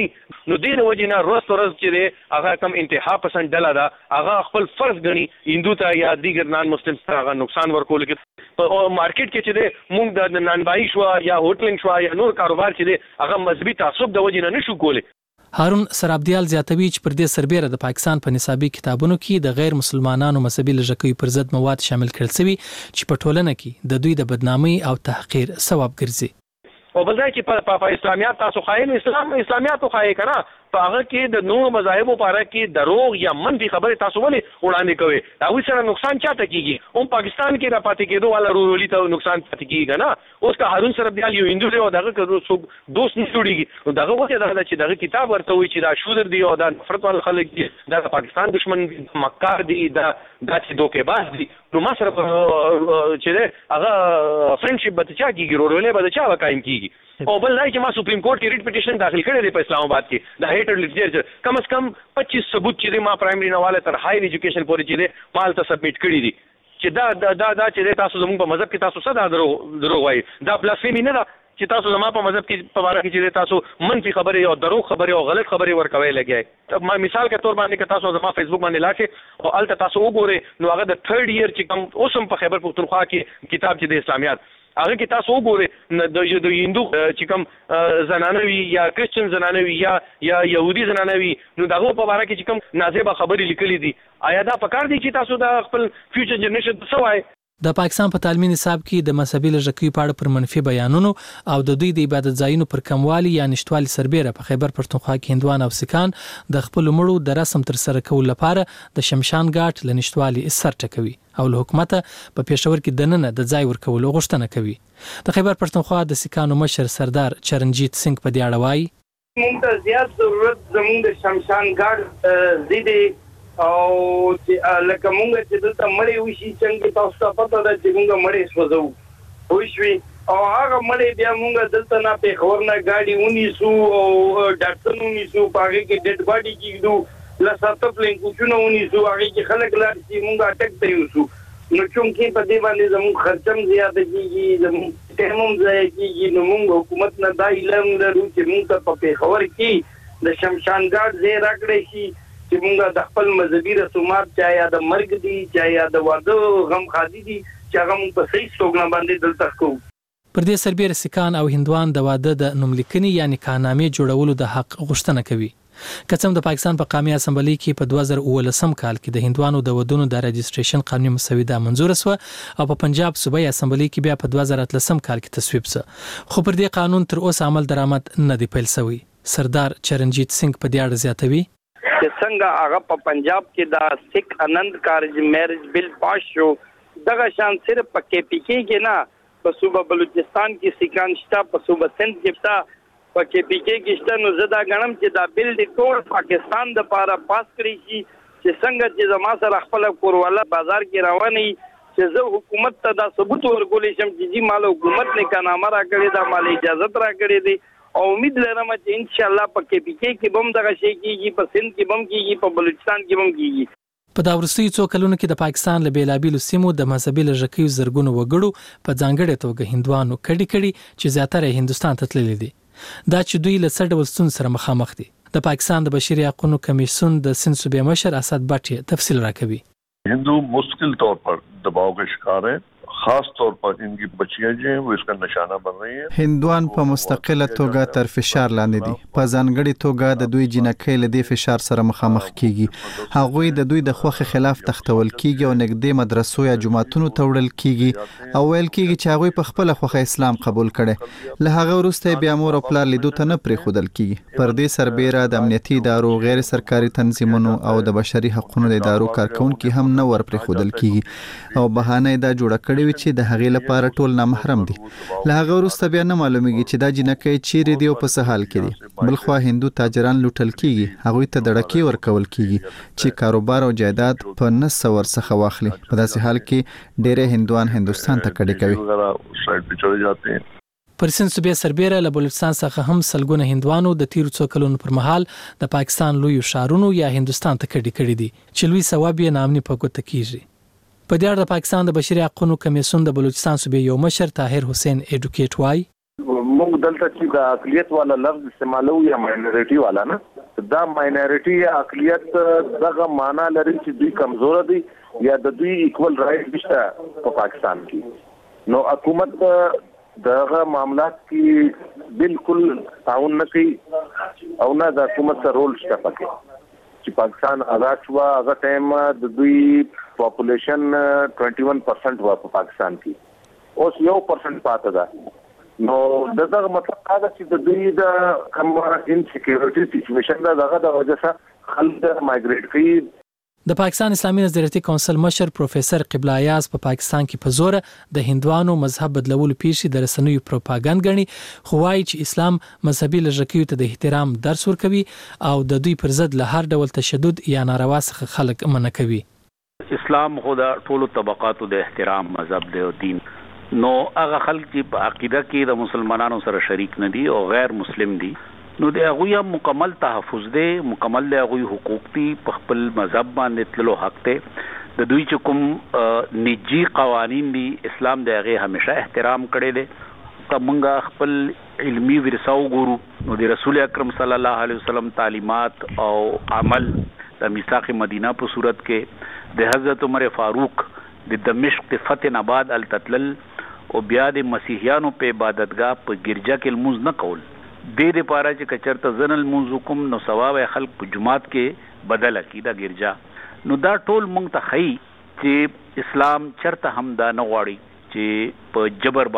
نو دې د وجې نه روز ورځ چې دی هغه کم انتها پسند ډله ده هغه خپل فرض ګڼي هندو ته یا دیگر نان مسلم ته هغه نقصان ورکول کې په مارکیټ کې چې دی موږ د نانبایي شو یا هوټلینګ شو یا نور کاروبار چې دی هغه مذهبي تعصب د وجې نه نشو کولی. هارون سرابدیال زیاتوي چې پر دې سربېره د پاکستان په نصابي کتابونو کې د غیر مسلمانانو مذهبي لږکیو پر ضد مواد شامل کړل شوي چې په ټولنه کې د دوی د بدنامۍ او تحقیر سبب ګرځي. او بل ځای چې په په اسلامیات تاسو خایل اسلام اسلامیات خایي کنه په هغه کې د نور مذاهبو لپاره کې دروغ یا منفي خبره تاسو ولې وړاندې کوي دا وی سره نقصان چاته کیږي هم پاکستان کې را پاتې کېدو والا رورولي ته نقصان پاتې کیږي نه اوس که هارون سربدیال یو هندو دی او دغه څوک دوست نه جوړیږي نو دغه وخت دا چې دغه کتاب ورته وي چې دا شودر دی او دا نفرت وال خلک دي دا پاکستان دشمن مکار دی دا دا چې دوکېباز دي نو ما سره چې هغه فرندشپ به چا کیږي رورولي به چا وقایم کیږي او بل ځای چې ما سپریم کورټ کې ریټ پټیشن داخل کړی دی په اسلام آباد کې د هیټر لټریچر کم از کم پچیس ثبوت چې ما پرایمري نواله تر هایر ایجوکیشن پورې چې دی مال ته سبمیټ کړی دي چې دا دا دا چې تاسو زموږ په مذهب کې تاسو څه دا درو درو وایي دا بلاسفیمی نه ده چې تاسو زما په مذهب کې په اړه کې چې تاسو منفي خبره او درو خبره او غلط خبره ورکوي لګي ما مثال کے طور باندې که تاسو زما فیسبوک باندې لاکه او الته تاسو وګورئ نو هغه د تھرد ایئر چې کوم اوسم په خیبر پختونخوا کې کتاب چې د اسلامیات هغه کې تاسو وګورئ د هندو چې کوم زنانه وي یا کریسچن زنانه وي یا یا يهودي زنانه وي نو دغه په اړه کې چې کوم نازیبه خبرې لیکلې دي آیا دا پکار دي چې تاسو د خپل فیوچر جنریشن څه وایي؟ د پاکستان په تعلیمي نصاب کې د مذهبي لږکیو په اړه پر منفي بیانونو او د دوی د عبادت ځایونو پر کموالي یا نشټوالي سربېره په خیبر پښتونخوا کې هندوان او سکان د خپل مړو د رسم تر سره کولو لپاره د شمشان ګاټ ل نشټوالي سر ټکوي او له حکومت په پېښور کې دننه د ځای ورکولو غوښتنه کوي. د خیبر پښتونخوا د سکانو مشر سردار چرنجیت سنگ په دې اړه وایي موږ ته زیات ضرورت زموږ د شمشان ګاټ زیدي او چې لکه مونږ چې دلته مړی وشي څنګه تاسو ته پته ده چې مونږ مړی سوځو وشوي او هغه مړی بیا مونږ دلته نه پېښور نه ګاډي ونیسو او ډاکټر ونیسو په هغې کې ډیډ باډي کېږدو له ساته پلینکوچونه ونیسو هغې کې خلک لاړ شي مونږ اټک ته یوسو نو چونکې په دې باندې زموږ خرچم زیاته کېږي زموږ ټایم هم ضایع کېږي نو مونږ حکومت نه دا علم لرو چې مونږ ته په پېښور کې د شمشان ګاټ ځای راکړی شي چې مونږ د خپل مذهبي رسومات چا یا د مرګ دي چا یا د واده غم خادي دي چې هغه مونږ په صحیح توګه باندې دلته کوو. پر دې سربېره سکان او هندوان د واده د نوملیکنې یا نکاحنامې جوړولو د حق غوښتنه کوي. که څومره د پاکستان په قومي اسمبلی کې په دوه زره اوولسم کال کې د هندوانو د ودونو د رجسټریشن قانوني مسوده منزور شوه او په پنجاب صوبایي اسمبلی کې بیا په دوه زره اتلسم کال کې تصویب شو خو پر دې قانون تر اوسه عمل درآمد نه دی پیل شوی. سردار چرنجیت سنگ په دې اړه زیاتوي چې څنګه هغه په پنجاب کې د سکھ آنند کارج میرج بل پاس شو دغه شان صرف په کې پی کې کې نه په صوبه بلوچستان کې سکان شته په صوبه سند کې شته په کې پی کې کې شته نو زدا غنم چې دا بل د ټول پاکستان د لپاره پاس کړی شي چې څنګه چې زما سره خپل کورواله بازار کې رواني چې زه حکومت ته دا ثبوت ورکولې شم چې جی مال حکومت نه کانامه را کړی دا مال اجازه را کړی دی او امید لرم چې ان شاء الله په کې پی کې کې بم دغه شي کېږي په سند کې بم کېږي په بلوچستان کې بم کېږي. په دا وروستیو څو کلونو کې د پاکستان له بیلابیلو سیمو د مذهبي لږکیو زرګونو وګړو په ځانګړې توګه هندوانو کډې کړي چې زیاتره هندوستان ته تللي دي. دا چې دوی له څه ډول ستونزو سره مخامخ دي. د پاکستان د بشري حقوقو کمیسیون د سند صوبې مشر اسد بټ تفصیل راکوي. हिंदू मुश्किल तौर पर दबाव का शिकार है खास तौर पर इनकी बच्चियां जो हैं वो इसका निशाना बन रही हैं. هندوان په مستقله توګه تر فشار لاندې دي. په ځانګړي توګه د دوی جنکۍ له دې فشار سره مخامخ کیږي. هغوی د دوی د خوخه خلاف تختول کیږي او نږدې مدرسو یا جماعتونو ته وړل کیږي او ویل کیږي چې هغوی په خپل خوخه اسلام قبول کړي. له هغه وروسته بیا مور او پلار لیدو ته نه پرې خودل کیږي. پر دې سربېره د امنیتي ادارو غیر سرکاري تنظیمونو او د بشري حقوقو د ادارو کارکونکو هم نه ور پرې خودل کیږي او بهانه دا جوړه کړې وي چې د هغې لپاره ټول نامحرم دي. له هغه وروسته بیا نه معلومیږي چې دا جنکۍ چیرې دي او په څه حال کې دي. بلخوا هندو تاجران لوټل کیږي. هغوی ته دړکې ورکول کیږي چې کاروبار او جایداد په نه سو ورڅخه واخلي. په داسې حال کې ډېری هندوان هندوستان ته کډې کوي. پر سند صوبې سربېره له بلوچستان څخه هم سلګونه هندوانو د تیرو څو کلونو پر مهال د پاکستان لویو ښارونو یا هندوستان ته کډې کړي دي چې لوی ثواب یې نامني په ګوته کیږي. په دې اړه د پاکستان د بشري حقوقو کمیسیون د بلوچستان صوبې یو مشر طاهر حسین ایډوکیټ وایي موږ موږ دلته چې د اقلیت والا لفظ استعمالو یا ماینورټي والا نه دا ماینورټي یا اقلیت دغه معنا لري چې دوی کمزور دي یا د دوی ایکوال رائټ نشته په پاکستان کې نو حکومت دغه معاملات کې بالکل تعاون نه کوي او نه د حکومت سره رول شته پکې چې پاکستان آزاد شو هغه ټایم د دوی پاپولیشن اکیس پرسنٹ و په پاکستان کې اوس یو پرسنٹ پاتې ده نو دغه مطلب دا چې د دوی د کوم انسیکیورټي سچويشن دا دغه د وجه سره خلک مایګریټ کوي د پاکستان اسلامي نظریاتي کونسل مشر پروفیسور قبله ایاز په پا پاکستان کې په زور د هندوانو مذهب بدلولو پیښې د رسنیو پروپاګاندا غني خو وايي چې اسلام مذهبي لږکیو ته د احترام درس ورکوي او د دوی پر ضد له هر ډول تشدد یا ناروا څخه خلک منع کوي. اسلام خو د ټولو طبقاتو د احترام مذهب دی او دین نو هغه خلک چې په عقیده کې د مسلمانانو سره شریک نه دي او غیر مسلم دي نو د هغه مکمل تحفظ دی مکمل د هغه حقوق دي په خپل مذهب باندې تللو حق دی د دوی چې کوم نجی قوانین دي اسلام د هغه همیشه احترام کړی دی کومه خپل علمی ورثه وګورو نو د رسول اکرم صلی الله علیه وسلم تعلیمات او عمل د میثاق مدینه په صورت کې د حضرت عمر فاروق د دمشق فتح نباد التتلل او بیا د مسیحیانو په عبادتګاه په ګرجا کې الموز نه کول د دې لپاره چې کچرته زنل منځ کوم نو ثواب خلق په جمعات کې بدل کیدا ګرجا نو دا ټول مونږ ته خی چې اسلام چرته هم دا نه غواړي چې په جبر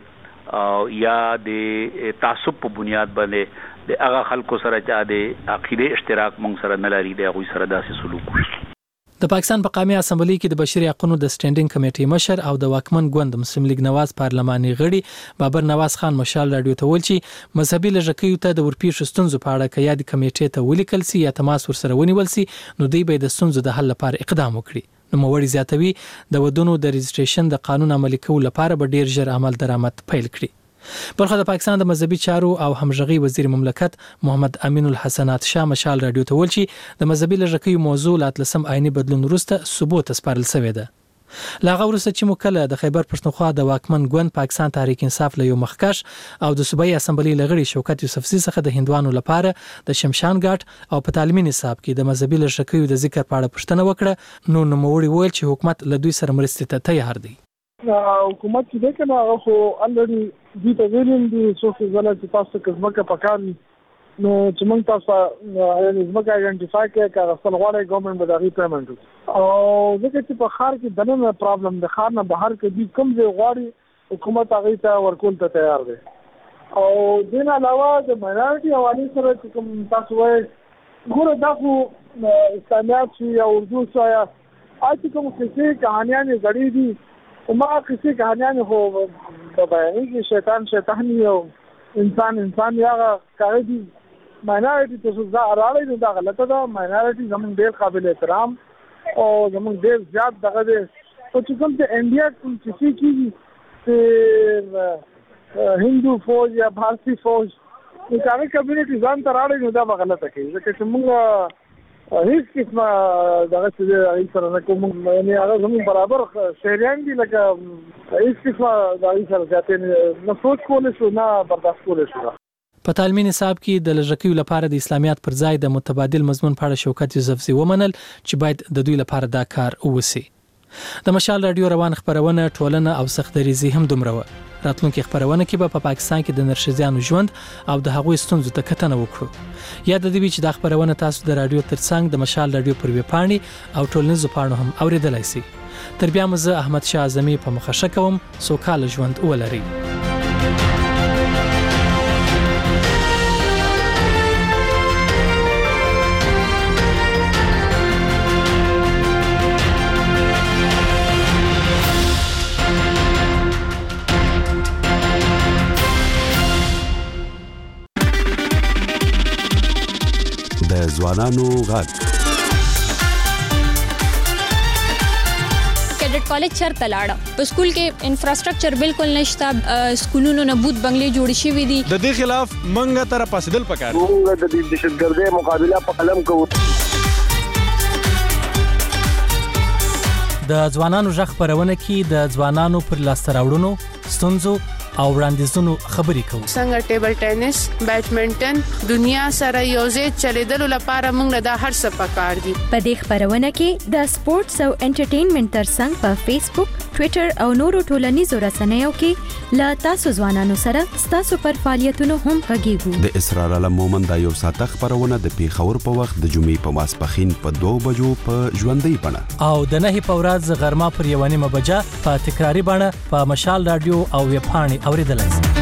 باندې یا د تعصب په بنیاد باندې د هغه خلکو سره چې د عقیده اشتراک مونږ سره نه لري د هغه سره داسې سلوک وشي. د پاکستان په قومي اسمبلی کې د بشري حقوقو د سټینډینګ کمیټې مشر او د واکمن ګوند مسلم لیگ نواز پارلماني غړي بابر نواز خان مشال راډیو ته ویل چې مذهبي لږکیو ته د ورپیښ ستونزو په اړه کې یاد کمیټې ته ولیکل سي یا تماس ورسره ونیول سي نو دوی به د ستونزو د حل لپاره اقدام وکړي. نو موړي زیاتوي د ودونو د رجسټریشن د قانون عملي کولو لپاره به ډیر ژر عمل درآمد پیل کړي. بلخو د پاکستان د مذهبي چارو او همغږي وزیر مملکت محمد امین الحسنات شاه مشال راډیو ته ویل چې د مذهبي لږکیو موضوع لاتلسم عیني بدلون وروسته ثبوت سپارل شوې ده. لاغه ورسته چې مکله د خیبر پښتونخوا د واکمن ګوند پاکستان تحریک انصاف له یو مخکش او د صوبایي اسمبلی لغړي شوکت یوسفزي څخه د هندوانو لپاره د شمشان ګاټ او په تعلیمي نصاب کې د مذهبي لږکیو د ذکر په اړه پوښتنه وکړه نو نوموړي ویل چې حکومت له دوی سره مرستې ته تیار دی. حکومت چې ده کنه هغه خو الریډي دې ته ویلم دي څو څه ځله چې تاسو کې ځمکه پکاري نو چې موږ تاسو یعنی ځمکه ایډنټیفای کړئ چې اصل غواړي ګورنمنت به دغه پیمنټ او ځکه چې په خار کې دنه پرابلم د خار نه بهر کې دي کوم ځای غواړي حکومت هغه ته ورکول ته تیار دی او دین علاوه د ماینورټي حواله سره چې کوم تاسو وایي ګوره دا خو اسلامیات یا اردو سره اته کوم څه کہانیاں غړي دي وما کسی کہانیاں ہو بیانی کہ شیطان شیطانی ہو انسان انسان یا کاری دی مائنارٹی تو سزا اراړی نو دا غلطه ده. مائنارٹی زمون ډیر قابل احترام او زمون ډیر زیات دغه دي او چې کوم ته انډیا کوم چې کیږي چې هندو فوج یا بھارتی فوج هغه کمیونټي ځان ته راړی نو دا غلطه کوي ځکه چې موږ هیڅ قسمه دغه څه دی سره نه کوم یعنی هغه زموږ برابر شهریان دي لکه هیڅ قسمه دغه سره ځاتې نه سوچ کولای شو نه برداشت کولای شو. په تعلیمي نصاب کې د لږکیو لپاره د اسلامیات پر ځای د متبادل مضمون په اړه شوکت یوسفزي ومنل چې باید د دوی لپاره دا کار ووسی. د مشال رادیو روان خبرونه ټولنه او سختریزي هم دومره و. راتلونکي خبرونه کې به په پاکستان کې د نرښځانو ژوند او د هغوی ستونزو ته کتنه وکړو. یاد دې وي چې دا خبرونه تاسو د رادیو ترڅنګ د مشال رادیو پر ویب پاڼې او ټولنیزو پاڼو هم اوریدلای شئ. تر بیا مزه احمد شاه اعظمي په مخه کوم سوکاله ژوند ولرئ. ځوانانو غږ کیډټ کالج چرته لاړه په سکول کې انفراستراکچر بالکل نشته سکولونو نه بوت بنگلې جوړ شوې دي د دې خلاف منګه تر پاسدل پکار موږ د دې دهشتګردۍ مقابله په قلم کوو. د ځوانانو ژغ خبرونه کې د ځوانانو پر لاسته راوړنو ستونزو او وړاندیزونو خبرې کوو. څنګه ټیبل ټینس، بیډمنټن، دنیا سره یوځای چلیدلو لپاره موږ د هر څه پکار دي. په دې خبرونه کې د سپورتس او انټرټینمنټ ترڅنګ په فیسبوک، ټوئیټر او نورو ټولنیزو رسنیو کې لا تاسو ځوانانو سره تاسو پر فعالیتونو هم غږیږو. د اسرار علم مومن د یو ساعت خبرونه د پیښور په وخت د جمعې په ماسپخین په دوه بجو په ژوندۍ بڼه او د نهي په ورځ غرمه پر یو نیمه بجه په تکراری بڼه په مشال رادیو او ویب پاڼې اوریدلای شئ.